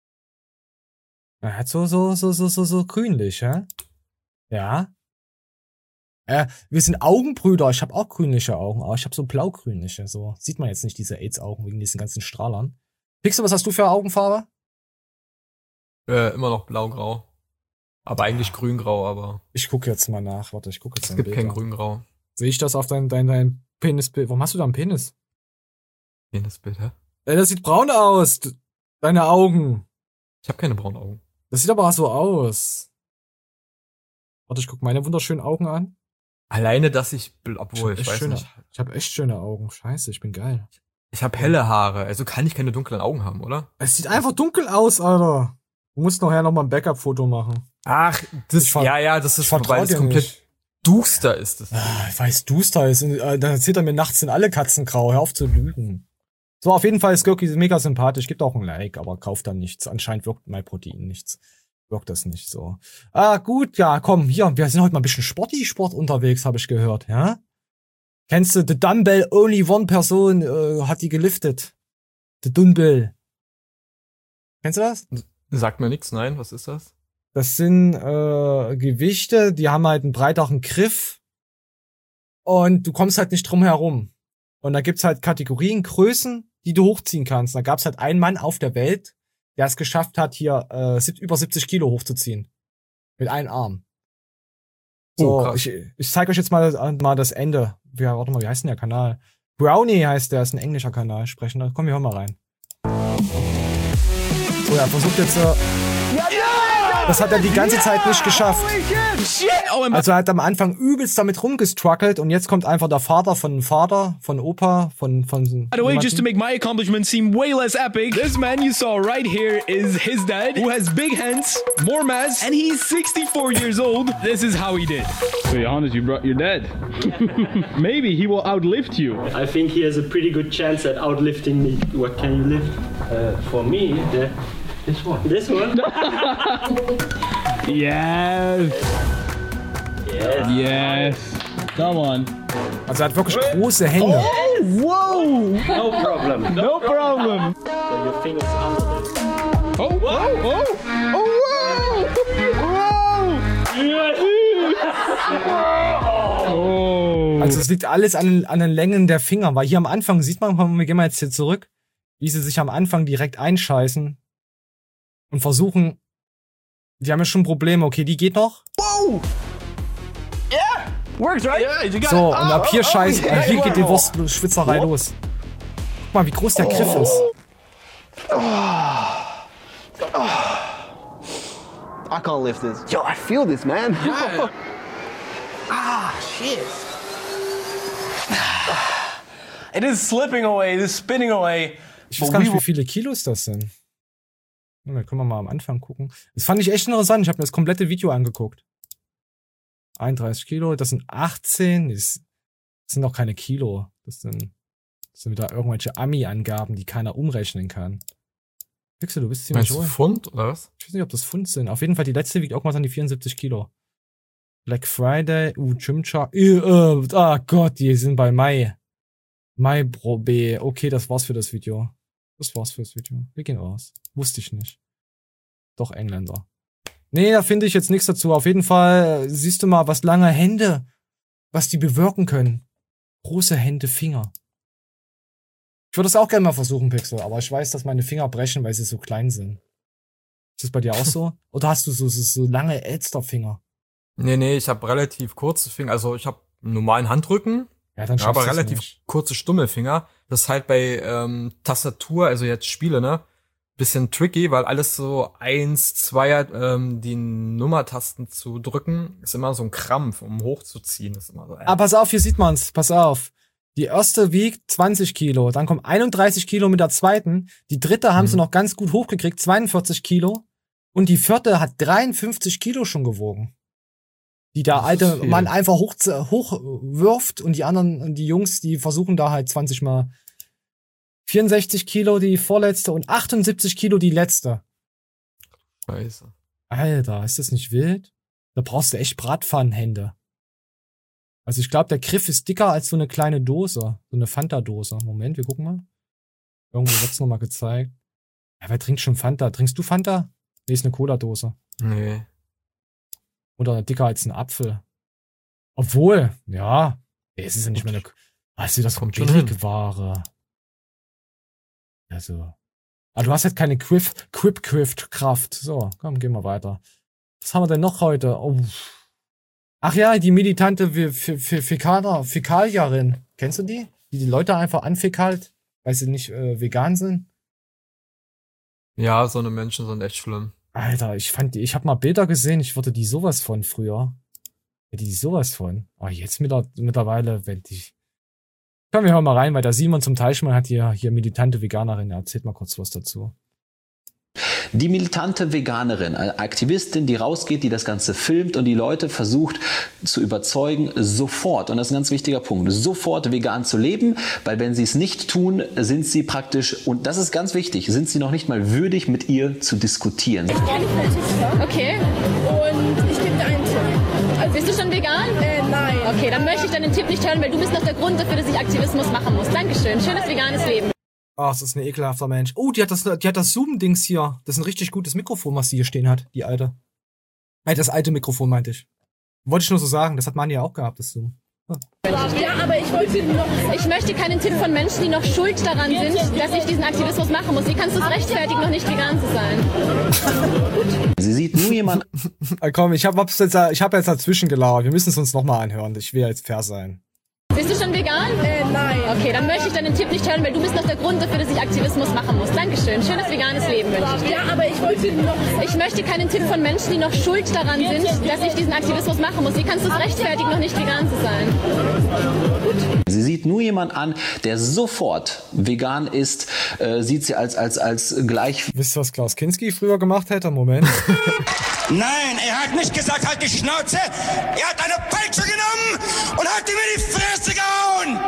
Er hat so grünlich, hä? Ja. Wir sind Augenbrüder. Ich habe auch grünliche Augen, aber ich habe so blaugrünliche. So sieht man jetzt nicht diese AIDS-Augen wegen diesen ganzen Strahlern. Pixel, was hast du für Augenfarbe? Immer noch blau-grau. Aber eigentlich grün-grau, aber. Ich gucke jetzt mal nach. Warte, ich gucke jetzt mal. Es gibt kein grün-grau. Sehe ich das auf dein Penisbild? Warum hast du da einen Penis? Penisbild, hä? Das sieht braun aus. Deine Augen. Ich habe keine braunen Augen. Das sieht aber auch so aus. Warte, ich guck meine wunderschönen Augen an. Alleine, dass ich weiß nicht. Ich habe echt schöne Augen. Scheiße, ich bin geil. Ich habe helle Haare, also kann ich keine dunklen Augen haben, oder? Es sieht einfach dunkel aus, Alter. Du musst nachher noch mal ein Backup-Foto machen. Ach, das ist weil es komplett duster ist. Das ich weiß, duster ist. Dann erzählt er mir, nachts sind alle Katzen grau. Hör auf zu lügen. So, auf jeden Fall ist Görki mega sympathisch. Gibt auch ein Like, aber kauft dann nichts. Anscheinend wirkt MyProtein nichts. Wirkt das nicht so. Gut, ja, komm, hier. Wir sind heute mal ein bisschen Sport unterwegs, habe ich gehört, ja? Kennst du The Dumbbell? Only one Person hat die geliftet. The Dumbbell. Kennst du das? Sagt mir nichts, nein. Was ist das? Das sind Gewichte, die haben halt einen breiteren Griff. Und du kommst halt nicht drum herum. Und da gibt's halt Kategorien, Größen, die du hochziehen kannst. Da gab's halt einen Mann auf der Welt, der es geschafft hat, hier über 70 Kilo hochzuziehen. Mit einem Arm. So, ich zeige euch jetzt mal das Ende. Warte mal, wie heißt denn der Kanal? Brownie heißt der, ist ein englischer Kanal. Sprechender. Komm, wir hören mal rein. So, er versucht jetzt das hat er die ganze Zeit nicht geschafft. Also er hat am Anfang übelst damit rumgestruggelt und jetzt kommt einfach der Vater von Opa, von By the way, just to make my accomplishment seem way less epic, this man you saw right here is his dad, who has big hands, more mass, and he's 64 years old. This is how he did. To be honest, you brought your dad. Maybe he will outlift you. I think he has a pretty good chance at outlifting me. What can you lift? For me, this one. This one? Yes. Yes. Come on. Also er hat wirklich große Hände. Oh, wow. No problem. No problem. So your fingers under this. Oh, oh, oh. Oh, wow. Oh. Also es liegt alles an den Längen der Finger, weil hier am Anfang sieht man, wir gehen mal jetzt hier zurück, wie sie sich am Anfang direkt einscheißen und versuchen, die haben ja schon Probleme, okay, die geht noch. Wow! Yeah! Works, right? So, und ab hier scheißen, hier geht die Wurstschwitzerei los. Guck mal, wie groß der Griff ist. I can't lift this. Yo, I feel this, man. Yeah. Shit. It is slipping away, it is spinning away. Ich weiß gar nicht, wie viele Kilos das sind. Da können wir mal am Anfang gucken. Das fand ich echt interessant. Ich habe mir das komplette Video angeguckt. 31 Kilo, das sind 18. Das sind doch keine Kilo. Das sind wieder irgendwelche Ami-Angaben, die keiner umrechnen kann. Pixel, du bist ziemlich hoch. Pfund, oder was? Ich weiß nicht, ob das Pfund sind. Auf jeden Fall, die letzte wiegt irgendwas an die 74 Kilo. Black Friday, Gymchar. Ah Gott, die sind bei Mai. Mai Pro B. Okay, das war's für das Video. Wir gehen raus. Wusste ich nicht. Doch Engländer. Nee, da finde ich jetzt nichts dazu. Auf jeden Fall siehst du mal, was lange Hände, was die bewirken können. Große Hände, Finger. Ich würde das auch gerne mal versuchen, Pixel, aber ich weiß, dass meine Finger brechen, weil sie so klein sind. Ist das bei dir auch so? Oder hast du so lange Elsterfinger? Nee, ich habe relativ kurze Finger. Also ich habe einen normalen Handrücken. Ja, dann aber relativ nicht. Kurze Stummelfinger. Das ist halt bei Tastatur, also jetzt Spiele, ne? Bisschen tricky, weil alles so 1, 2, die Nummertasten zu drücken, ist immer so ein Krampf, um hochzuziehen. Das ist immer so, pass auf, hier sieht man's. Pass auf. Die erste wiegt 20 Kilo. Dann kommen 31 Kilo mit der zweiten. Die dritte haben sie noch ganz gut hochgekriegt, 42 Kilo. Und die vierte hat 53 Kilo schon gewogen. Die der alte Mann einfach hochwirft und die anderen, und die Jungs, die versuchen da halt 20 Mal. 64 Kilo die vorletzte und 78 Kilo die letzte. Scheiße. Alter, ist das nicht wild? Da brauchst du echt Bratpfannenhände. Also ich glaube, der Griff ist dicker als so eine kleine Dose. So eine Fanta-Dose. Moment, wir gucken mal. Irgendwo wird's nochmal gezeigt. Ja, wer trinkt schon Fanta? Trinkst du Fanta? Nee, ist eine Cola-Dose. Nee. Oder dicker als ein Apfel. Obwohl, ja. Es ist ja nicht mehr eine... Weißt du, das kommt Billigware. Also. Aber du hast halt keine Quip-Kraft. So, komm, gehen wir weiter. Was haben wir denn noch heute? Oh. Ach ja, die militante Fäkalierin. Kennst du die? Die Leute einfach anfäkalt, weil sie nicht vegan sind? Ja, so eine Menschen sind echt schlimm. Alter, ich habe mal Bilder gesehen, ich wollte die sowas von früher. Hätte die sowas von. Oh, jetzt mittlerweile, wenn ich... Komm, wir hören mal rein, weil der Simon zum Teichmann hat hier militante Veganerin. Erzählt mal kurz was dazu. Die militante Veganerin, eine Aktivistin, die rausgeht, die das Ganze filmt und die Leute versucht zu überzeugen, sofort, und das ist ein ganz wichtiger Punkt, sofort vegan zu leben, weil wenn sie es nicht tun, sind sie praktisch, und das ist ganz wichtig, sind sie noch nicht mal würdig, mit ihr zu diskutieren. Okay, und ich gebe dir einen Tipp. Also, bist du schon vegan? Nein. Okay, dann möchte ich deinen Tipp nicht hören, weil du bist noch der Grund dafür, dass ich Aktivismus machen muss. Dankeschön, schönes veganes Leben. Ach, das ist ein ekelhafter Mensch. Oh, die hat das Zoom-Dings hier. Das ist ein richtig gutes Mikrofon, was sie hier stehen hat, die alte. Das alte Mikrofon, meinte ich. Wollte ich nur so sagen, das hat Mani ja auch gehabt, das Zoom. Ja, aber ich möchte keinen Tipp von Menschen, die noch schuld daran sind, dass ich diesen Aktivismus machen muss. Wie kannst du es rechtfertigen, noch nicht vegan zu sein? Sie sieht nur jemand. Komm, ich hab jetzt dazwischen gelauert. Wir müssen es uns nochmal anhören. Ich will jetzt fair sein. Bist du schon vegan? Nein. Okay, dann möchte ich deinen Tipp nicht hören, weil du bist noch der Grund dafür, dass ich Aktivismus machen muss. Dankeschön. Schönes veganes Leben wünsche ich dir. Ja, aber ich möchte keinen Tipp von Menschen, die noch schuld daran sind, dass ich diesen Aktivismus machen muss. Wie kannst du es rechtfertigen, noch nicht vegan zu sein? Sie sieht nur jemand an, der sofort vegan ist, sieht sie als gleich. Wisst ihr, was Klaus Kinski früher gemacht hätte? Moment. Nein, er hat nicht gesagt, halt die Schnauze. Er hat eine Peitsche genommen und hat ihm in die Fresse gehauen.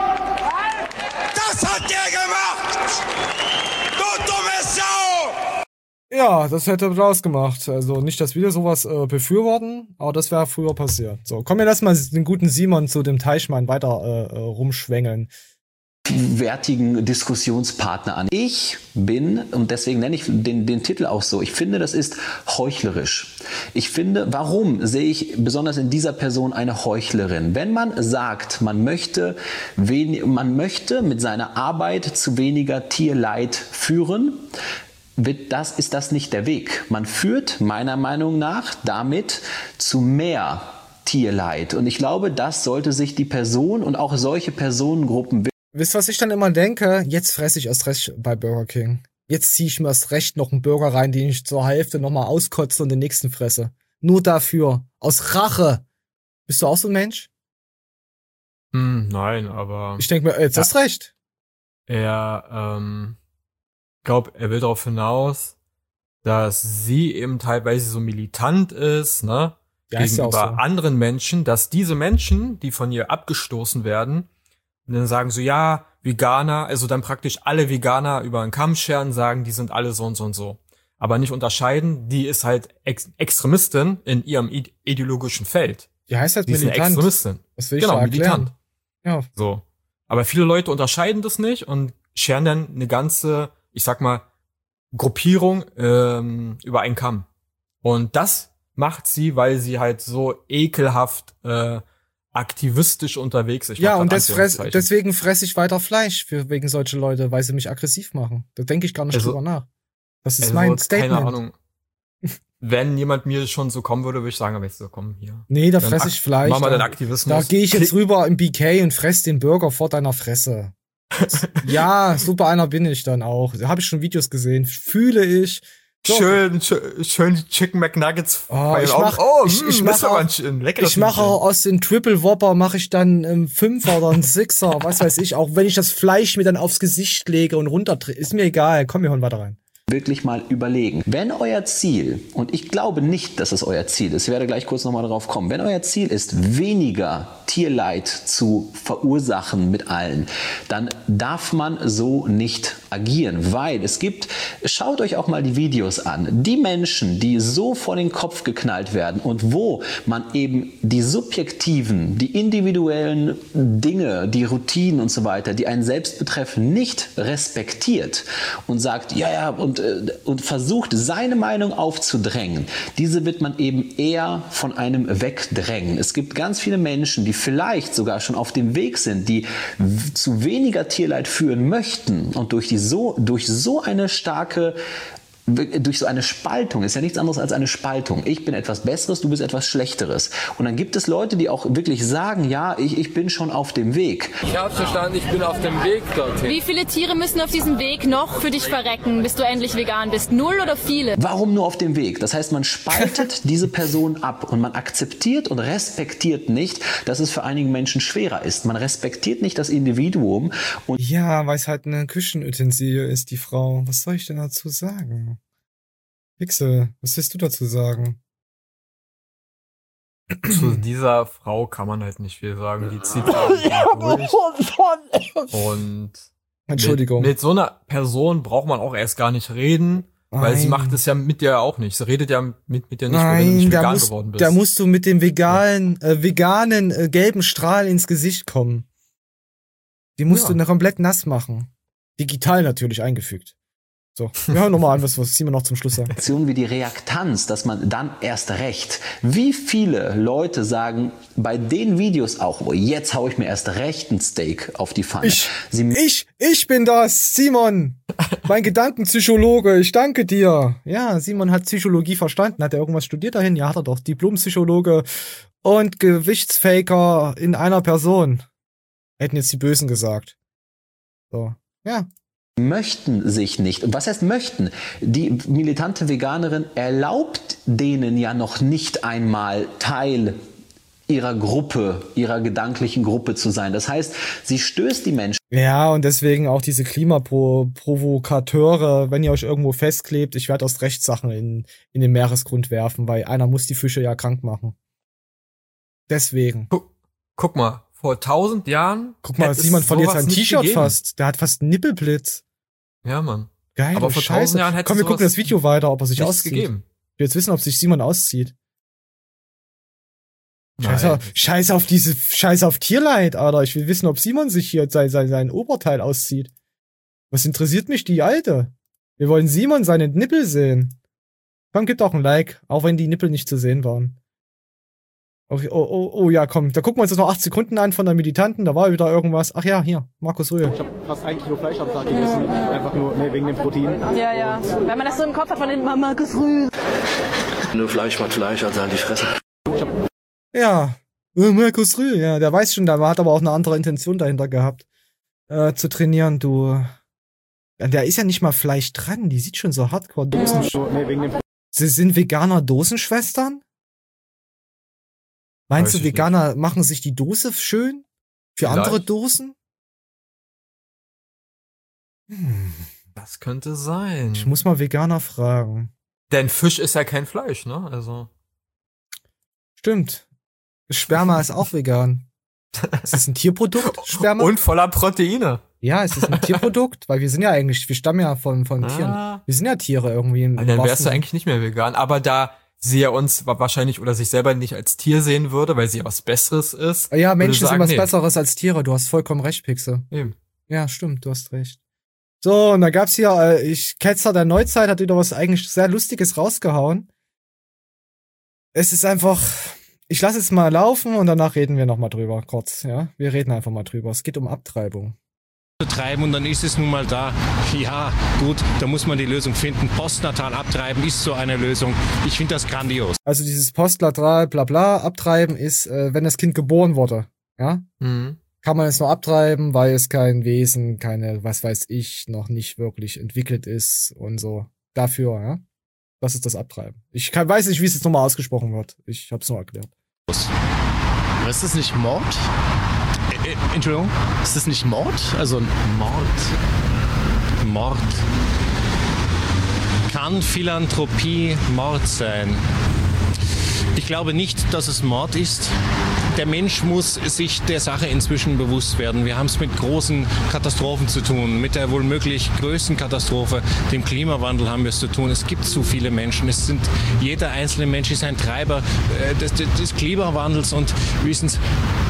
Das hat er gemacht. Du dumme Sau. Ja, das hätte Klaus gemacht. Also nicht, dass wir sowas befürworten, aber das wäre früher passiert. So, komm, wir lassen mal den guten Simon zu dem Teichmann weiter rumschwängeln. Wertigen Diskussionspartner an. Ich bin, und deswegen nenne ich den Titel auch so, ich finde, das ist heuchlerisch. Ich finde, warum sehe ich besonders in dieser Person eine Heuchlerin? Wenn man sagt, man möchte mit seiner Arbeit zu weniger Tierleid führen, ist das nicht der Weg. Man führt meiner Meinung nach damit zu mehr Tierleid. Und ich glaube, das sollte sich die Person und auch solche Personengruppen Wisst ihr, was ich dann immer denke? Jetzt fresse ich erst recht bei Burger King. Jetzt ziehe ich mir erst recht noch einen Burger rein, den ich zur Hälfte nochmal auskotze und den nächsten fresse. Nur dafür. Aus Rache. Bist du auch so ein Mensch? Nein, aber... Ich denke mir, jetzt hast recht. Er, glaub, er will darauf hinaus, dass sie eben teilweise so militant ist, ne? Ja, ist ja auch gegenüber so. anderen Menschen, dass diese Menschen, die von ihr abgestoßen werden, und dann sagen so, ja, Veganer, also dann praktisch alle Veganer über einen Kamm scheren, sagen, die sind alle so und so und so. Aber nicht unterscheiden, die ist halt Extremistin in ihrem ideologischen Feld. Die heißt halt die militant. Ist eine Extremistin. Was will ich genau, da erklären? militant. Ja. So. Aber viele Leute unterscheiden das nicht und scheren dann eine ganze, ich sag mal, Gruppierung über einen Kamm. Und das macht sie, weil sie halt so ekelhaft aktivistisch unterwegs ist. Ja, und deswegen fresse ich weiter Fleisch wegen solche Leute, weil sie mich aggressiv machen. Da denke ich gar nicht drüber nach. Das ist mein Statement. Keine Ahnung. Wenn jemand mir schon so kommen würde, würde ich sagen, aber jetzt so, komm hier. Nee, da fresse ich Fleisch. Mach mal den Aktivismus. Da gehe ich jetzt rüber im BK und fress den Burger vor deiner Fresse. Ja, super einer bin ich dann auch. Da habe ich schon Videos gesehen. Fühle ich. So. Schön die Chicken McNuggets. Ich mache aus den Triple Whopper mache ich dann einen Fünfer oder einen Sixer, was weiß ich. Auch wenn ich das Fleisch mir dann aufs Gesicht lege und runterdrehe, ist mir egal. Komm, wir holen weiter rein. Wirklich mal überlegen. Wenn euer Ziel, und ich glaube nicht, dass es euer Ziel ist, ich werde gleich kurz nochmal darauf kommen, wenn euer Ziel ist, weniger Tierleid zu verursachen mit allen, dann darf man so nicht agieren, weil es gibt, schaut euch auch mal die Videos an, die Menschen, die so vor den Kopf geknallt werden und wo man eben die subjektiven, die individuellen Dinge, die Routinen und so weiter, die einen selbst betreffen, nicht respektiert und sagt, ja, und versucht, seine Meinung aufzudrängen, diese wird man eben eher von einem wegdrängen. Es gibt ganz viele Menschen, die vielleicht sogar schon auf dem Weg sind, die zu weniger Tierleid führen möchten und durch so eine Spaltung, ist ja nichts anderes als eine Spaltung. Ich bin etwas Besseres, du bist etwas Schlechteres. Und dann gibt es Leute, die auch wirklich sagen, ja, ich bin schon auf dem Weg. Ich habe verstanden, ich bin auf dem Weg dorthin. Wie viele Tiere müssen auf diesem Weg noch für dich verrecken, bis du endlich vegan bist? 0 oder viele? Warum nur auf dem Weg? Das heißt, man spaltet diese Person ab und man akzeptiert und respektiert nicht, dass es für einige Menschen schwerer ist. Man respektiert nicht das Individuum. Und ja, weil es halt eine Küchenutensilie ist, die Frau. Was soll ich denn dazu sagen? Pixel, was willst du dazu sagen? Zu dieser Frau kann man halt nicht viel sagen. Die zieht durch. Und Entschuldigung. Mit so einer Person braucht man auch erst gar nicht reden, weil sie macht es ja mit dir auch nicht. Sie redet ja mit dir nicht, wenn du nicht vegan geworden bist. Da musst du mit dem veganen gelben Strahl ins Gesicht kommen. Die musst du komplett nass machen. Digital natürlich eingefügt. So, wir hören nochmal an, was Simon noch zum Schluss sagt. Aktionen wie die Reaktanz, dass man dann erst recht. Wie viele Leute sagen bei den Videos auch, oh, jetzt hau ich mir erst recht ein Steak auf die Pfanne. Ich bin das, Simon. Mein Gedankenpsychologe, ich danke dir. Ja, Simon hat Psychologie verstanden. Hat er irgendwas studiert dahin? Ja, hat er doch. Diplompsychologe und Gewichtsfaker in einer Person. Hätten jetzt die Bösen gesagt. So, ja. Möchten sich nicht. Und was heißt möchten? Die militante Veganerin erlaubt denen ja noch nicht einmal Teil ihrer Gruppe, ihrer gedanklichen Gruppe zu sein. Das heißt, sie stößt die Menschen. Ja, und deswegen auch diese Klimaprovokateure, wenn ihr euch irgendwo festklebt, ich werde aus Rechtssachen in den Meeresgrund werfen, weil einer muss die Fische ja krank machen. Deswegen. Guck mal. Vor 1000 Jahren. Guck mal, Simon verliert sein T-Shirt fast. Der hat fast einen Nippelblitz. Ja, Mann. Geil, aber vor 1000 Jahren hätte Komm, wir gucken das Video weiter, ob er sich auszieht. Gegeben. Ich will jetzt wissen, ob sich Simon auszieht. Scheiß auf Tierleid, Alter. Ich will wissen, ob Simon sich hier sein Oberteil auszieht. Was interessiert mich die Alte? Wir wollen Simon seine Nippel sehen. Komm, gib doch ein Like, auch wenn die Nippel nicht zu sehen waren. Okay, oh, ja, komm. Da gucken wir uns das noch 8 Sekunden an von der Militanten. Da war wieder irgendwas. Ach ja, hier, Markus Rühl. Ich habe fast 1 Kilo Fleisch am Tag gegessen. Einfach nur wegen dem Protein. Ja. Wenn man das so im Kopf hat von den Markus Rühl. Nur Fleisch macht Fleisch, also halt die Fresse. Ja, Markus Rühl, ja. Der weiß schon, der hat aber auch eine andere Intention dahinter gehabt. zu trainieren, du. Da ist ja nicht mal Fleisch dran, die sieht schon so hardcore Dosenschwestern. Sie sind Veganer Dosenschwestern? Meinst du, Veganer machen sich die Dose schön? Für andere Dosen? Das könnte sein. Ich muss mal Veganer fragen. Denn Fisch ist ja kein Fleisch, ne? Also. Stimmt. Sperma ist auch vegan. Ist das ein Tierprodukt, Sperma? Und voller Proteine. Ja, ist das ein Tierprodukt? Weil wir stammen ja von Tieren. Wir sind ja Tiere irgendwie. Dann wärst du eigentlich nicht mehr vegan. Aber da sie ja uns wahrscheinlich oder sich selber nicht als Tier sehen würde, weil sie ja was Besseres ist. Ja, Menschen sind was Besseres als Tiere. Du hast vollkommen recht, Pixel. Eben. Ja, stimmt, du hast recht. So, und da gab's hier, Ketzer der Neuzeit hat wieder was eigentlich sehr Lustiges rausgehauen. Es ist einfach, ich lasse es mal laufen und danach reden wir nochmal drüber, kurz, ja. Wir reden einfach mal drüber. Es geht um Abtreibung. Treiben und dann ist es nun mal da. Ja, gut, da muss man die Lösung finden. Postnatal abtreiben ist so eine Lösung. Ich finde das grandios. Also dieses Postnatal, bla bla, abtreiben ist, wenn das Kind geboren wurde, ja. Kann man es nur abtreiben, weil es kein Wesen, keine, was weiß ich, noch nicht wirklich entwickelt ist und so. Dafür, ja. Das ist das Abtreiben. Ich weiß nicht, wie es jetzt nochmal ausgesprochen wird. Ich hab's nur erklärt. Aber ist das nicht Mord? Entschuldigung? Ist das nicht Mord? Also Mord. Kann Philanthropie Mord sein? Ich glaube nicht, dass es Mord ist. Der Mensch muss sich der Sache inzwischen bewusst werden. Wir haben es mit großen Katastrophen zu tun, mit der wohl möglich größten Katastrophe, dem Klimawandel haben wir es zu tun. Es gibt zu viele Menschen. Jeder einzelne Mensch ist ein Treiber des Klimawandels und wissen Sie,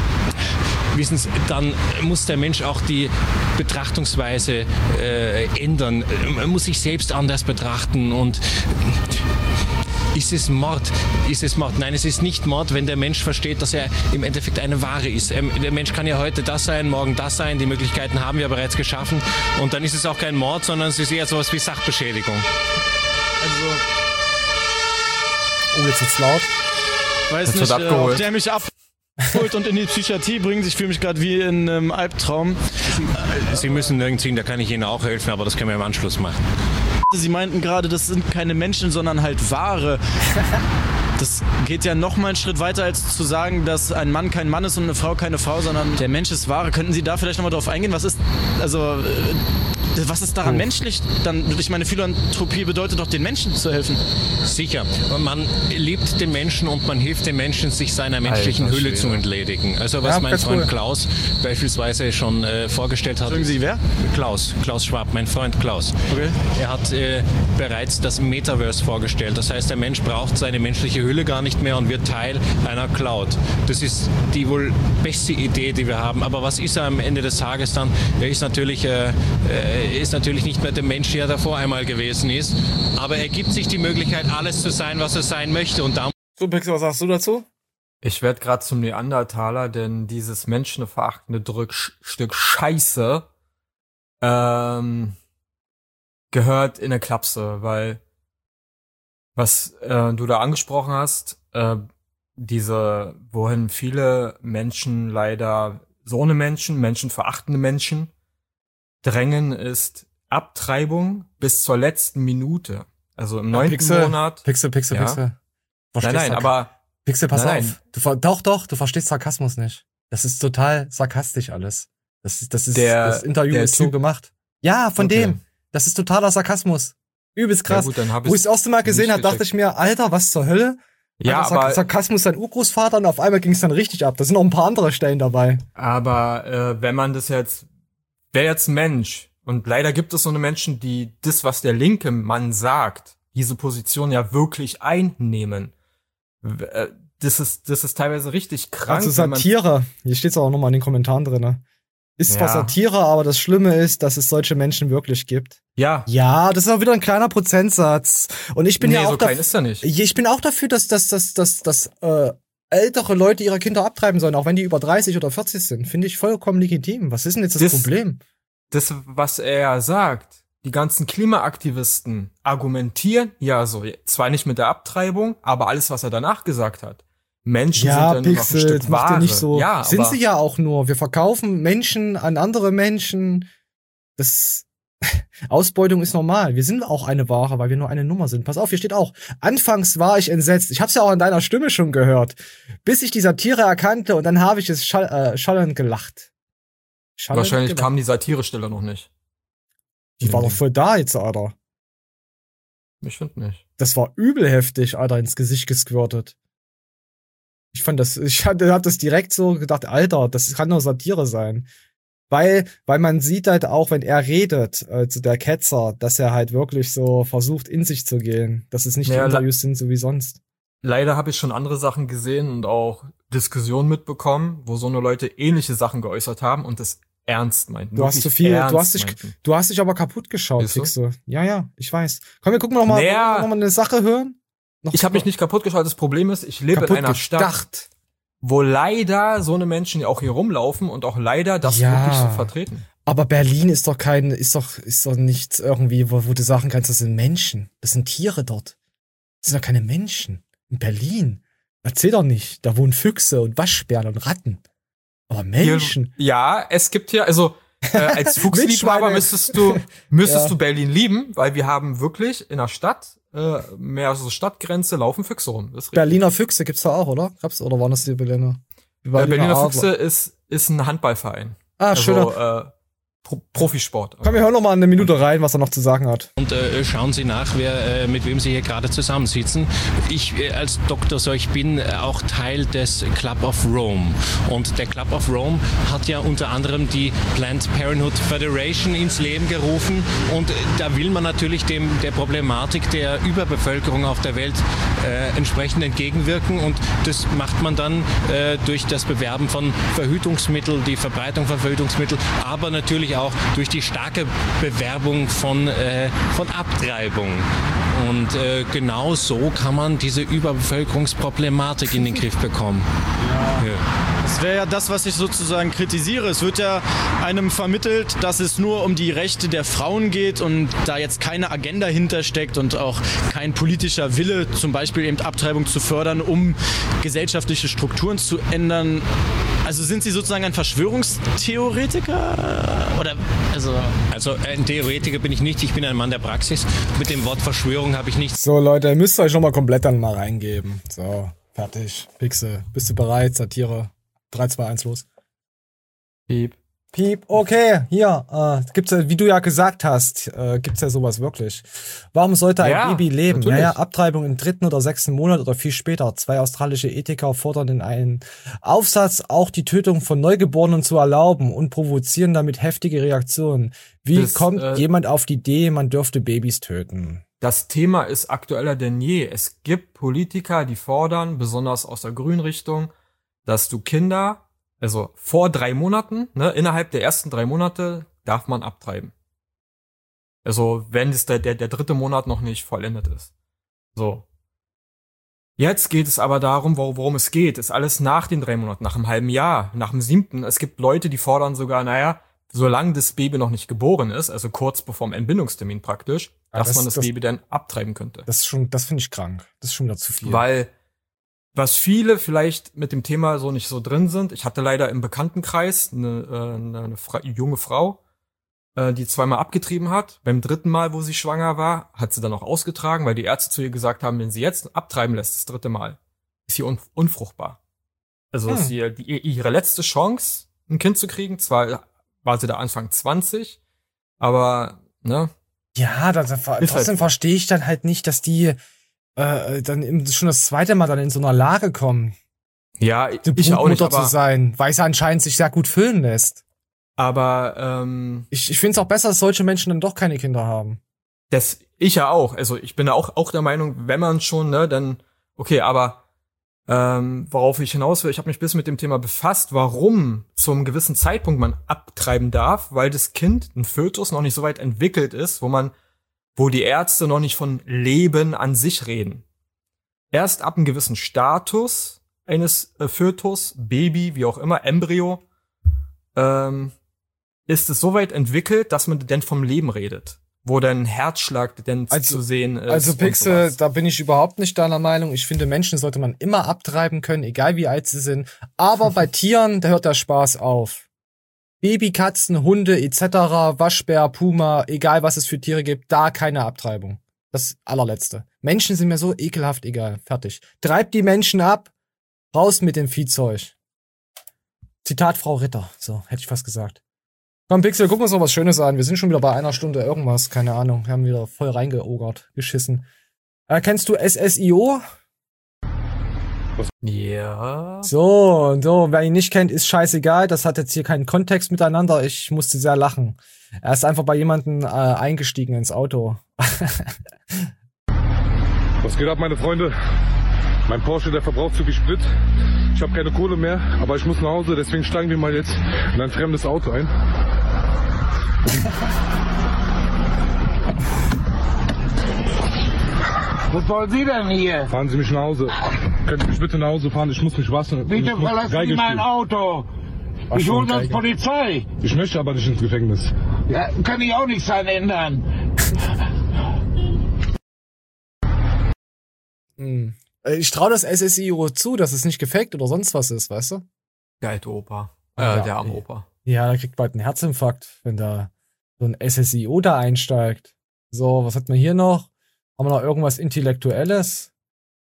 dann muss der Mensch auch die Betrachtungsweise ändern. Man muss sich selbst anders betrachten und ist es Mord? Ist es Mord? Nein, es ist nicht Mord, wenn der Mensch versteht, dass er im Endeffekt eine Ware ist. Der Mensch kann ja heute das sein, morgen das sein. Die Möglichkeiten haben wir bereits geschaffen. Und dann ist es auch kein Mord, sondern es ist eher sowas wie Sachbeschädigung. Also. Oh, jetzt wird's laut. Weiß nicht, ob der mich abholt und in die Psychiatrie bringt. Ich fühle mich gerade wie in einem Albtraum. Sie müssen nirgends hin, da kann ich Ihnen auch helfen, aber das können wir im Anschluss machen. Sie meinten gerade, das sind keine Menschen, sondern halt Ware. Das geht ja noch mal einen Schritt weiter, als zu sagen, dass ein Mann kein Mann ist und eine Frau keine Frau, sondern der Mensch ist Ware. Könnten Sie da vielleicht noch mal drauf eingehen? Was ist daran menschlich? Ich meine, Philanthropie bedeutet doch, den Menschen zu helfen. Sicher. Man liebt den Menschen und man hilft den Menschen, sich seiner menschlichen Hülle zu entledigen. Also was mein Freund Klaus beispielsweise schon vorgestellt hat. Sagen Sie, wer? Klaus Schwab, mein Freund Klaus. Okay. Er hat bereits das Metaverse vorgestellt. Das heißt, der Mensch braucht seine menschliche Hülle gar nicht mehr und wird Teil einer Cloud. Das ist die wohl beste Idee, die wir haben. Aber was ist er am Ende des Tages dann? Er ist natürlich nicht mehr der Mensch, der davor einmal gewesen ist. Aber er gibt sich die Möglichkeit, alles zu sein, was er sein möchte. Und da so, Pixel, was sagst du dazu? Ich werde gerade zum Neandertaler, denn dieses menschenverachtende Stück Scheiße gehört in eine Klapse, weil was du da angesprochen hast, wohin viele Menschen leider so eine menschenverachtende Menschen drängen, ist Abtreibung bis zur letzten Minute. Also im 9. Monat. Pixel. Nein, aber Pixel, pass auf. Du verstehst Sarkasmus nicht. Das ist total sarkastisch alles. Das Interview ist so gemacht. Ja, von dem. Das ist totaler Sarkasmus. Übelst krass. Ja, gut, wo ich das erste Mal gesehen habe, dachte ich mir, Alter, was zur Hölle? Ja, aber Sarkasmus sein Urgroßvater und auf einmal ging es dann richtig ab. Da sind noch ein paar andere Stellen dabei. Aber wenn man das wäre jetzt ein Mensch und leider gibt es so eine Menschen, die das, was der linke Mann sagt, diese Position ja wirklich einnehmen. Das ist teilweise richtig krank. Also Satire. Hier steht's auch nochmal in den Kommentaren drin. Ist zwar Satire, aber das Schlimme ist, dass es solche Menschen wirklich gibt. Ja. Ja, das ist auch wieder ein kleiner Prozentsatz. Und ich bin so klein ist er nicht. Ich bin auch dafür, dass ältere Leute ihre Kinder abtreiben sollen, auch wenn die über 30 oder 40 sind. Finde ich vollkommen legitim. Was ist denn jetzt das Problem? Das, was er sagt, die ganzen Klimaaktivisten argumentieren ja so, zwar nicht mit der Abtreibung, aber alles, was er danach gesagt hat. Menschen sind Ja, dann noch ein Pixel, Stück das macht Ware. ja nicht so. Ja, Sind aber sie ja auch nur. Wir verkaufen Menschen an andere Menschen. Das Ausbeutung ist normal. Wir sind auch eine Ware, weil wir nur eine Nummer sind. Pass auf, hier steht auch: Anfangs war ich entsetzt. Ich hab's ja auch an deiner Stimme schon gehört. Bis ich die Satire erkannte und dann habe ich es schallend gelacht. wahrscheinlich kam die Satirestelle noch nicht. Die war doch voll da jetzt, Alter. Ich finde nicht. Das war übel heftig, Alter, ins Gesicht gesquirtet. Ich hab das direkt so gedacht, Alter, das kann nur Satire sein. Weil man sieht halt auch, wenn er redet, also der Ketzer, dass er halt wirklich so versucht, in sich zu gehen. Dass es nicht die Interviews sind, so wie sonst. Leider habe ich schon andere Sachen gesehen und auch Diskussionen mitbekommen, wo so eine Leute ähnliche Sachen geäußert haben und das ernst meinten. Du hast zu viel, du hast dich aber kaputt geschaut, Pixel. Ja, ich weiß. Komm, wir gucken noch mal eine Sache hören. Ich habe mich nicht kaputt geschaut. Das Problem ist, ich lebe in einer Stadt, wo leider so eine Menschen ja auch hier rumlaufen und auch leider das wirklich so vertreten. Aber Berlin ist doch nichts irgendwie, wo du sagen kannst, das sind Menschen. Das sind Tiere dort. Das sind doch keine Menschen. In Berlin. Erzähl doch nicht. Da wohnen Füchse und Waschbären und Ratten. Aber Menschen. Ja, es gibt hier, also als Fuchsliebhaber müsstest du Berlin lieben, weil wir haben wirklich in der Stadt, mehr so Stadtgrenze, laufen Füchse rum. Berliner Füchse gibt's da auch, oder? Oder waren das die Berliner? Berliner Füchse ist ein Handballverein. Schöner. Profisport. Komm, wir hören noch mal eine Minute rein, was er noch zu sagen hat. Und schauen Sie nach, mit wem Sie hier gerade zusammensitzen. Ich als Dr. Seuch bin auch Teil des Club of Rome. Und der Club of Rome hat ja unter anderem die Planned Parenthood Federation ins Leben gerufen. Und da will man natürlich der Problematik der Überbevölkerung auf der Welt entsprechend entgegenwirken. Und das macht man dann durch das Bewerben von Verhütungsmitteln, die Verbreitung von Verhütungsmitteln, aber natürlich auch durch die starke Bewerbung von Abtreibung. Und genau so kann man diese Überbevölkerungsproblematik in den Griff bekommen. Ja. Das wäre ja das, was ich sozusagen kritisiere. Es wird ja einem vermittelt, dass es nur um die Rechte der Frauen geht und da jetzt keine Agenda hintersteckt und auch kein politischer Wille, zum Beispiel eben Abtreibung zu fördern, um gesellschaftliche Strukturen zu ändern. Also sind Sie sozusagen ein Verschwörungstheoretiker? Oder also ein Theoretiker bin ich nicht, ich bin ein Mann der Praxis. Mit dem Wort Verschwörung habe ich nichts. So Leute, ihr müsst euch noch mal komplett dann mal reingeben. So, fertig. Pixel, bist du bereit? Satire. 3, 2, 1, los. Piep. Okay, hier, gibt's ja, wie du ja gesagt hast, gibt's ja sowas wirklich. Warum sollte ein Baby leben? Natürlich. Ja, Abtreibung im 3. oder 6. Monat oder viel später. 2 australische Ethiker fordern in einem Aufsatz auch die Tötung von Neugeborenen zu erlauben und provozieren damit heftige Reaktionen. Wie kommt jemand auf die Idee, man dürfte Babys töten? Das Thema ist aktueller denn je. Es gibt Politiker, die fordern, besonders aus der grünen Richtung, dass du Kinder, also vor 3 Monaten, innerhalb der ersten 3 Monate darf man abtreiben. Also wenn es der 3. Monat noch nicht vollendet ist. So. Jetzt geht es aber darum, worum es geht. Ist alles nach den 3 Monaten, nach einem halben Jahr, nach dem 7. Es gibt Leute, die fordern sogar, solange das Baby noch nicht geboren ist, also kurz bevor dem Entbindungstermin praktisch, dass man das Baby dann abtreiben könnte. Das finde ich krank. Das ist schon wieder zu viel. Weil was viele vielleicht mit dem Thema so nicht so drin sind, ich hatte leider im Bekanntenkreis eine junge Frau, die 2-mal abgetrieben hat. Beim 3. Mal, wo sie schwanger war, hat sie dann auch ausgetragen, weil die Ärzte zu ihr gesagt haben, wenn sie jetzt abtreiben lässt, das 3. Mal, ist sie unfruchtbar. Also ist ihre letzte Chance, ein Kind zu kriegen. Zwar war sie da Anfang 20, aber, Ja, trotzdem verstehe ich dann halt nicht, dass die dann schon das 2. Mal dann in so einer Lage kommen. Ja, ich auch nicht, zu sein, weil es anscheinend sich sehr gut füllen lässt. Aber ich finde es auch besser, dass solche Menschen dann doch keine Kinder haben. Ich ja auch. Also ich bin auch der Meinung, wenn man schon, dann okay, aber worauf ich hinaus will, ich habe mich ein bisschen mit dem Thema befasst, warum zum gewissen Zeitpunkt man abtreiben darf, weil das Kind, ein Fötus, noch nicht so weit entwickelt ist, wo die Ärzte noch nicht von Leben an sich reden. Erst ab einem gewissen Status eines Fötus, Baby, wie auch immer, Embryo, ist es so weit entwickelt, dass man denn vom Leben redet. wo dein Herzschlag denn zu sehen ist. Also Pixel, da bin ich überhaupt nicht deiner Meinung. Ich finde, Menschen sollte man immer abtreiben können, egal wie alt sie sind. Aber bei Tieren, da hört der Spaß auf. Babykatzen, Hunde etc., Waschbär, Puma, egal was es für Tiere gibt, da keine Abtreibung. Das allerletzte. Menschen sind mir so ekelhaft egal. Fertig. Treibt die Menschen ab, raus mit dem Viehzeug. Zitat Frau Ritter. So, hätte ich fast gesagt. Komm, Pixel, gucken wir uns noch was Schönes an. Wir sind schon wieder bei 1 Stunde irgendwas. Keine Ahnung. Wir haben wieder voll reingeogert. Geschissen. Kennst du SSIO? Ja. So, wer ihn nicht kennt, ist scheißegal. Das hat jetzt hier keinen Kontext miteinander. Ich musste sehr lachen. Er ist einfach bei jemandem eingestiegen ins Auto. Was geht ab, meine Freunde? Mein Porsche, der verbraucht zu viel Sprit. Ich habe keine Kohle mehr, aber ich muss nach Hause. Deswegen steigen wir mal jetzt in ein fremdes Auto ein. Was wollen Sie denn hier? Fahren Sie mich nach Hause. Können Sie mich bitte nach Hause fahren? Ich muss mich waschen. Bitte verlassen Sie mein Auto. Ich hole das Polizei. Ich möchte aber nicht ins Gefängnis. Ja, kann ich auch nichts daran ändern. Ich traue das SSIO zu, dass es nicht gefaked oder sonst was ist, weißt du? Der alte Opa. Ja, der arme Opa. Ja, der kriegt bald einen Herzinfarkt, wenn da so ein SSIO da einsteigt. So, was hat man hier noch? Haben wir noch irgendwas Intellektuelles?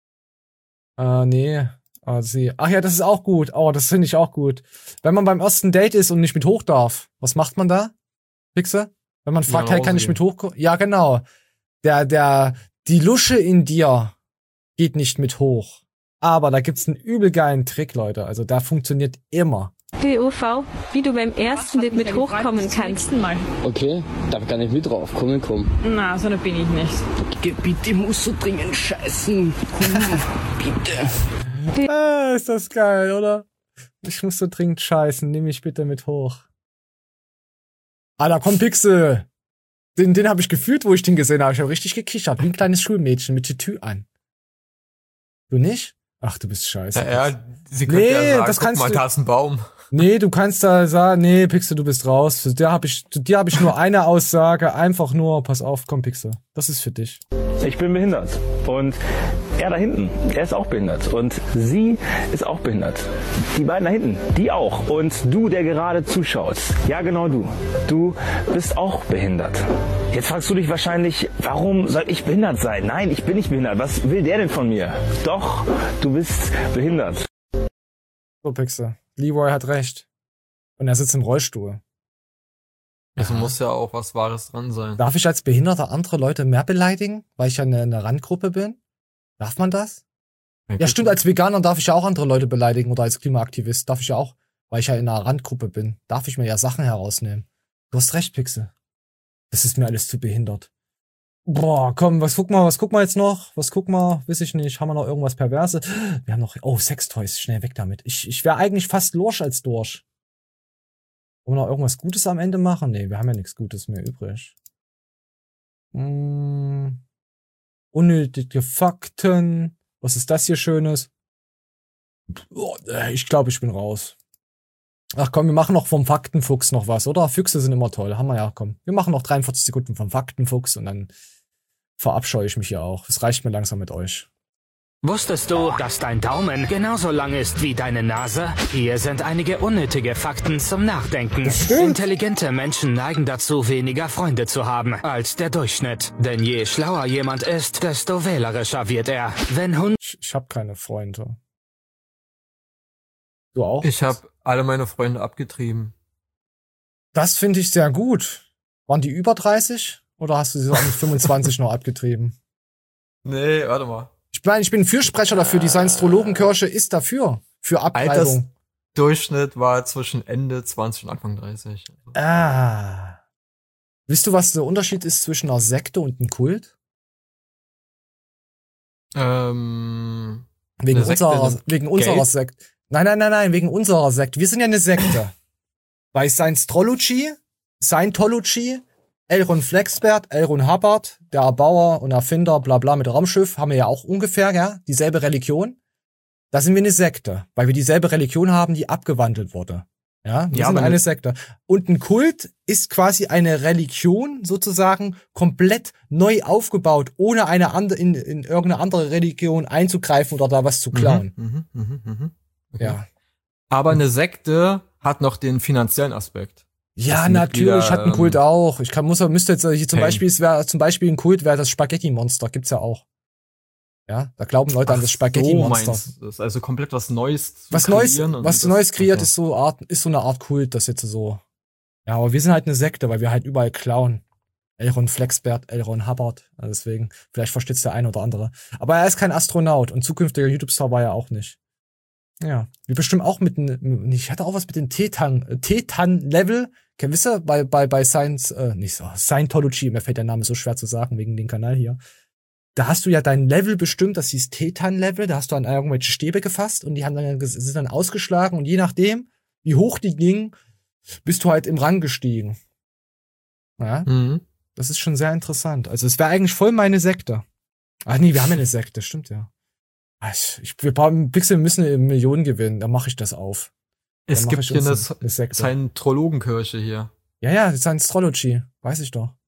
Nee. Ach ja, das ist auch gut. Oh, das finde ich auch gut. Wenn man beim ersten Date ist und nicht mit hoch darf, was macht man da? Fixe? Wenn man fragt, hey, kann ich mit hoch? Ja, genau. Die Lusche in dir geht nicht mit hoch. Aber da gibt's einen übel geilen Trick, Leute. Also der funktioniert immer. DOV, wie du beim ersten Date mit hochkommen kannst. Okay, darf gar nicht mit drauf. Komm. Na, so bin ich nicht. Bitte, muss so dringend scheißen. Bitte. Ist das geil, oder? Ich muss so dringend scheißen. Nimm mich bitte mit hoch. Da kommt Pixel. Den habe ich gefühlt, wo ich den gesehen habe. Ich habe richtig gekichert. Wie ein kleines Schulmädchen mit Tütü an. Du nicht? Ach, du bist scheiße. Ja, sie könnte ja sagen, das kannst guck mal, da ist ein Baum. Nee, du kannst da sagen, nee, Pixel, du bist raus. Zu dir hab ich nur eine Aussage, einfach nur, pass auf, komm, Pixel. Das ist für dich. Ich bin behindert. Und er da hinten, er ist auch behindert. Und sie ist auch behindert. Die beiden da hinten, die auch. Und du, der gerade zuschaut. Ja, genau du. Du bist auch behindert. Jetzt fragst du dich wahrscheinlich, warum soll ich behindert sein? Nein, ich bin nicht behindert. Was will der denn von mir? Doch, du bist behindert. So, Pixel. Leroy hat recht. Und er sitzt im Rollstuhl. Also muss ja auch was Wahres dran sein. Darf ich als Behinderter andere Leute mehr beleidigen, weil ich ja eine Randgruppe bin? Darf man das? Ja, stimmt, als Veganer darf ich ja auch andere Leute beleidigen oder als Klimaaktivist darf ich ja auch, weil ich ja in einer Randgruppe bin, darf ich mir ja Sachen herausnehmen. Du hast recht, Pixel. Das ist mir alles zu behindert. Boah, komm, was guck mal jetzt noch? Weiß ich nicht. Haben wir noch irgendwas Perverse? Wir haben noch, Sextoys, schnell weg damit. Ich wäre eigentlich fast Lurch als Dorsch. Wollen wir noch irgendwas Gutes am Ende machen? Nee, wir haben ja nichts Gutes mehr übrig. Unnötige Fakten. Was ist das hier Schönes? Ich glaube, ich bin raus. Ach komm, wir machen noch vom Faktenfuchs noch was, oder? Füchse sind immer toll. Haben wir ja, komm. Wir machen noch 43 Sekunden vom Faktenfuchs und dann verabscheue ich mich hier auch. Es reicht mir langsam mit euch. Wusstest du, dass dein Daumen genauso lang ist wie deine Nase? Hier sind einige unnötige Fakten zum Nachdenken. Intelligente Menschen neigen dazu, weniger Freunde zu haben als der Durchschnitt. Denn je schlauer jemand ist, desto wählerischer wird er. Ich habe keine Freunde. Du auch? Ich habe alle meine Freunde abgetrieben. Das finde ich sehr gut. Waren die über 30? Oder hast du sie auch mit 25 noch abgetrieben? Nee, warte mal. Ich bin Fürsprecher dafür. Die Science-Astrologenkirche ist dafür. Für Abtreibung. Durchschnitt war zwischen Ende 20 und Anfang 30. Wisst du, was der Unterschied ist zwischen einer Sekte und einem Kult? Wegen unserer Sekte. Nein, wegen unserer Sekte. Wir sind ja eine Sekte. Bei Scientology, L. Ron Flexbert, L. Ron Hubbard, der Erbauer und Erfinder, bla bla mit Raumschiff, haben wir ja auch ungefähr, ja, dieselbe Religion. Da sind wir eine Sekte, weil wir dieselbe Religion haben, die abgewandelt wurde. Ja, wir sind eine Sekte. Und ein Kult ist quasi eine Religion sozusagen komplett neu aufgebaut, ohne in irgendeine andere Religion einzugreifen oder da was zu klauen. Okay. Ja. Aber eine Sekte hat noch den finanziellen Aspekt. Ja, natürlich, hat ein Kult auch. Müsste jetzt hier zum Beispiel ein Kult, wäre das Spaghetti-Monster, gibt's ja auch. Ja, da glauben Leute an das Spaghetti-Monster. Das ist also komplett was Neues. Was Neues kreiert, ist so eine Art Kult, das jetzt so. Ja, aber wir sind halt eine Sekte, weil wir halt überall klauen. Elron Flexbert, Elron Hubbard, also deswegen, vielleicht versteht's der eine oder andere. Aber er ist kein Astronaut und zukünftiger YouTube-Star war er auch nicht. Ja, wir bestimmt auch ich hatte auch was mit dem Tetan-Level. Wisst ihr, bei Scientology, mir fällt der Name so schwer zu sagen, wegen dem Kanal hier. Da hast du ja dein Level bestimmt, das hieß Tetan-Level, da hast du an irgendwelche Stäbe gefasst und die sind dann ausgeschlagen und je nachdem, wie hoch die gingen, bist du halt im Rang gestiegen. Ja, das ist schon sehr interessant. Also es wäre eigentlich voll meine Sekte. Ach nee, wir haben ja eine Sekte, stimmt ja. Pixel müssen Millionen gewinnen, dann mache ich das auf. Es gibt hier eine Scientologenkirche hier. Ja, Scientology, weiß ich doch.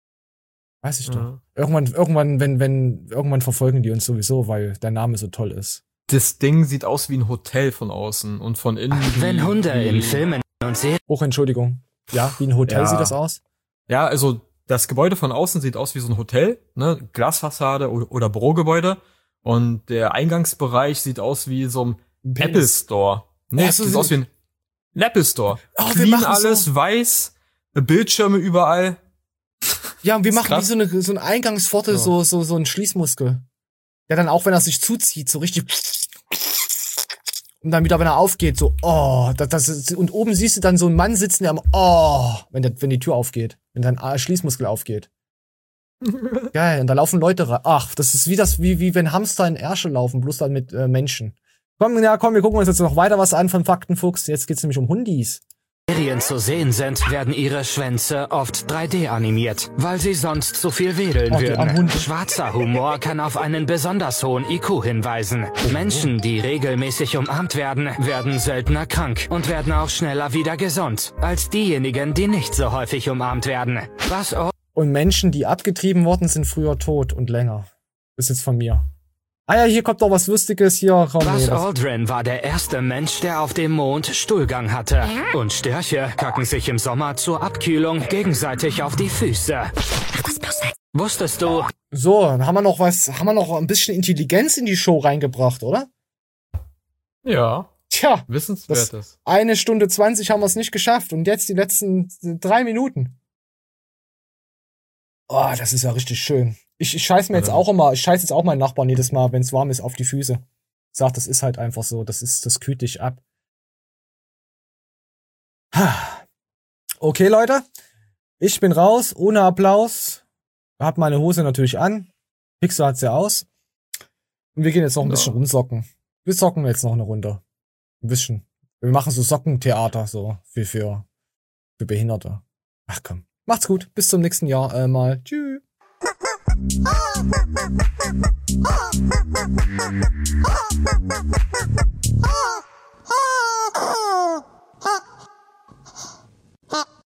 Irgendwann verfolgen die uns sowieso, weil der Name so toll ist. Das Ding sieht aus wie ein Hotel von außen und von innen. Wenn Hunde in Filmen und Serien. Entschuldigung. Ja, wie ein Hotel sieht das aus? Ja, also das Gebäude von außen sieht aus wie so ein Hotel, ne, Glasfassade oder Bürogebäude. Und der Eingangsbereich sieht aus wie so ein Apple Store. Nee, sieht aus wie ein Apple Store. Clean alles, so weiß, Bildschirme überall. Ja, und wir machen wie so eine Eingangspforte, so ein Schließmuskel. Der dann auch, wenn er sich zuzieht, so richtig und dann wieder, wenn er aufgeht, so, und oben siehst du dann so einen Mann sitzen, der wenn die Tür aufgeht, wenn dein Schließmuskel aufgeht. Geil, und da laufen Leute rein. Ach, das ist wie wenn Hamster in Ärsche laufen, bloß dann mit Menschen. Komm, wir gucken uns jetzt noch weiter was an von Faktenfuchs. Jetzt geht's nämlich um Hundis. Serien zu sehen sind, werden ihre Schwänze oft 3D animiert, weil sie sonst zu viel wedeln würden. Schwarzer Humor kann auf einen besonders hohen IQ hinweisen. Menschen, die regelmäßig umarmt werden, werden seltener krank und werden auch schneller wieder gesund, als diejenigen, die nicht so häufig umarmt werden. Und Menschen, die abgetrieben worden sind, früher tot und länger. Das ist jetzt von mir. Ah ja, hier kommt doch was Lustiges. Buzz Aldrin war der erste Mensch, der auf dem Mond Stuhlgang hatte. Und Störche kacken sich im Sommer zur Abkühlung gegenseitig auf die Füße. Wusstest du? So, dann haben wir noch ein bisschen Intelligenz in die Show reingebracht, oder? Ja. Tja. Wissenswertes. 1 Stunde 20 haben wir es nicht geschafft. Und jetzt die letzten 3 Minuten. Oh, das ist ja richtig schön. Ich scheiße jetzt auch meinen Nachbarn jedes Mal, wenn es warm ist, auf die Füße. Ich sag, das ist halt einfach so, das kühlt dich ab. Okay, Leute. Ich bin raus, ohne Applaus. Hab meine Hose natürlich an. Pixel hat's ja aus. Und wir gehen jetzt noch ein bisschen rumsocken. Wir socken jetzt noch eine Runde. Ein bisschen. Wir machen so Sockentheater, so für Behinderte. Ach komm. Macht's gut. Bis zum nächsten Jahr mal. Tschüss. Oh,